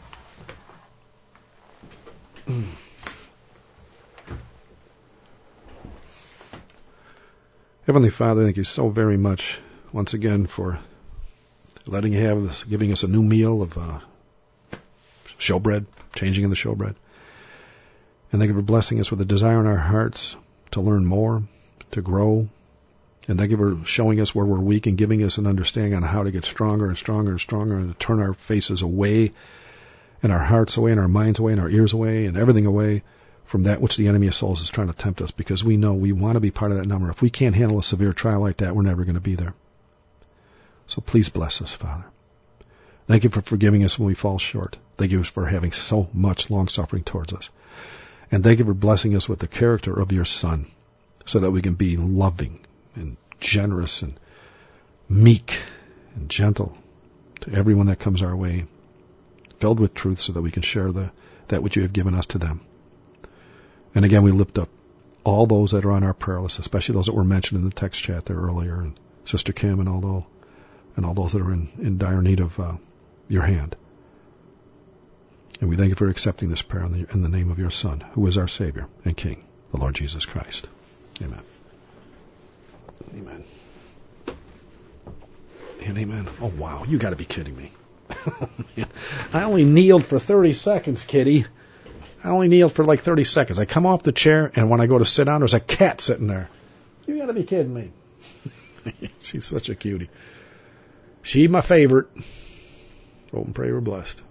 Heavenly Father, thank you so very much once again for letting you have this, giving us a new meal of uh, showbread, changing in the showbread. And thank you for blessing us with a desire in our hearts to learn more, to grow. And thank you for showing us where we're weak and giving us an understanding on how to get stronger and stronger and stronger and to turn our faces away and our hearts away and our minds away and our ears away and everything away from that which the enemy of souls is trying to tempt us, because we know we want to be part of that number. If we can't handle a severe trial like that, we're never going to be there. So please bless us, Father. Thank you for forgiving us when we fall short. Thank you for having so much long-suffering towards us. And thank you for blessing us with the character of your Son so that we can be loving and generous and meek and gentle to everyone that comes our way, filled with truth so that we can share the that which you have given us to them. And again, we lift up all those that are on our prayer list, especially those that were mentioned in the text chat there earlier, and Sister Kim and all those, and all those that are in, in dire need of uh, your hand. And we thank you for accepting this prayer in the, in the name of your Son, who is our Savior and King, the Lord Jesus Christ. Amen. Amen. And amen. Oh, wow. You got to be kidding me. I only kneeled for thirty seconds, kitty. I only kneeled for like thirty seconds. I come off the chair, and when I go to sit down, there's a cat sitting there. You got to be kidding me. She's such a cutie. She my favorite. Hope and pray we're blessed.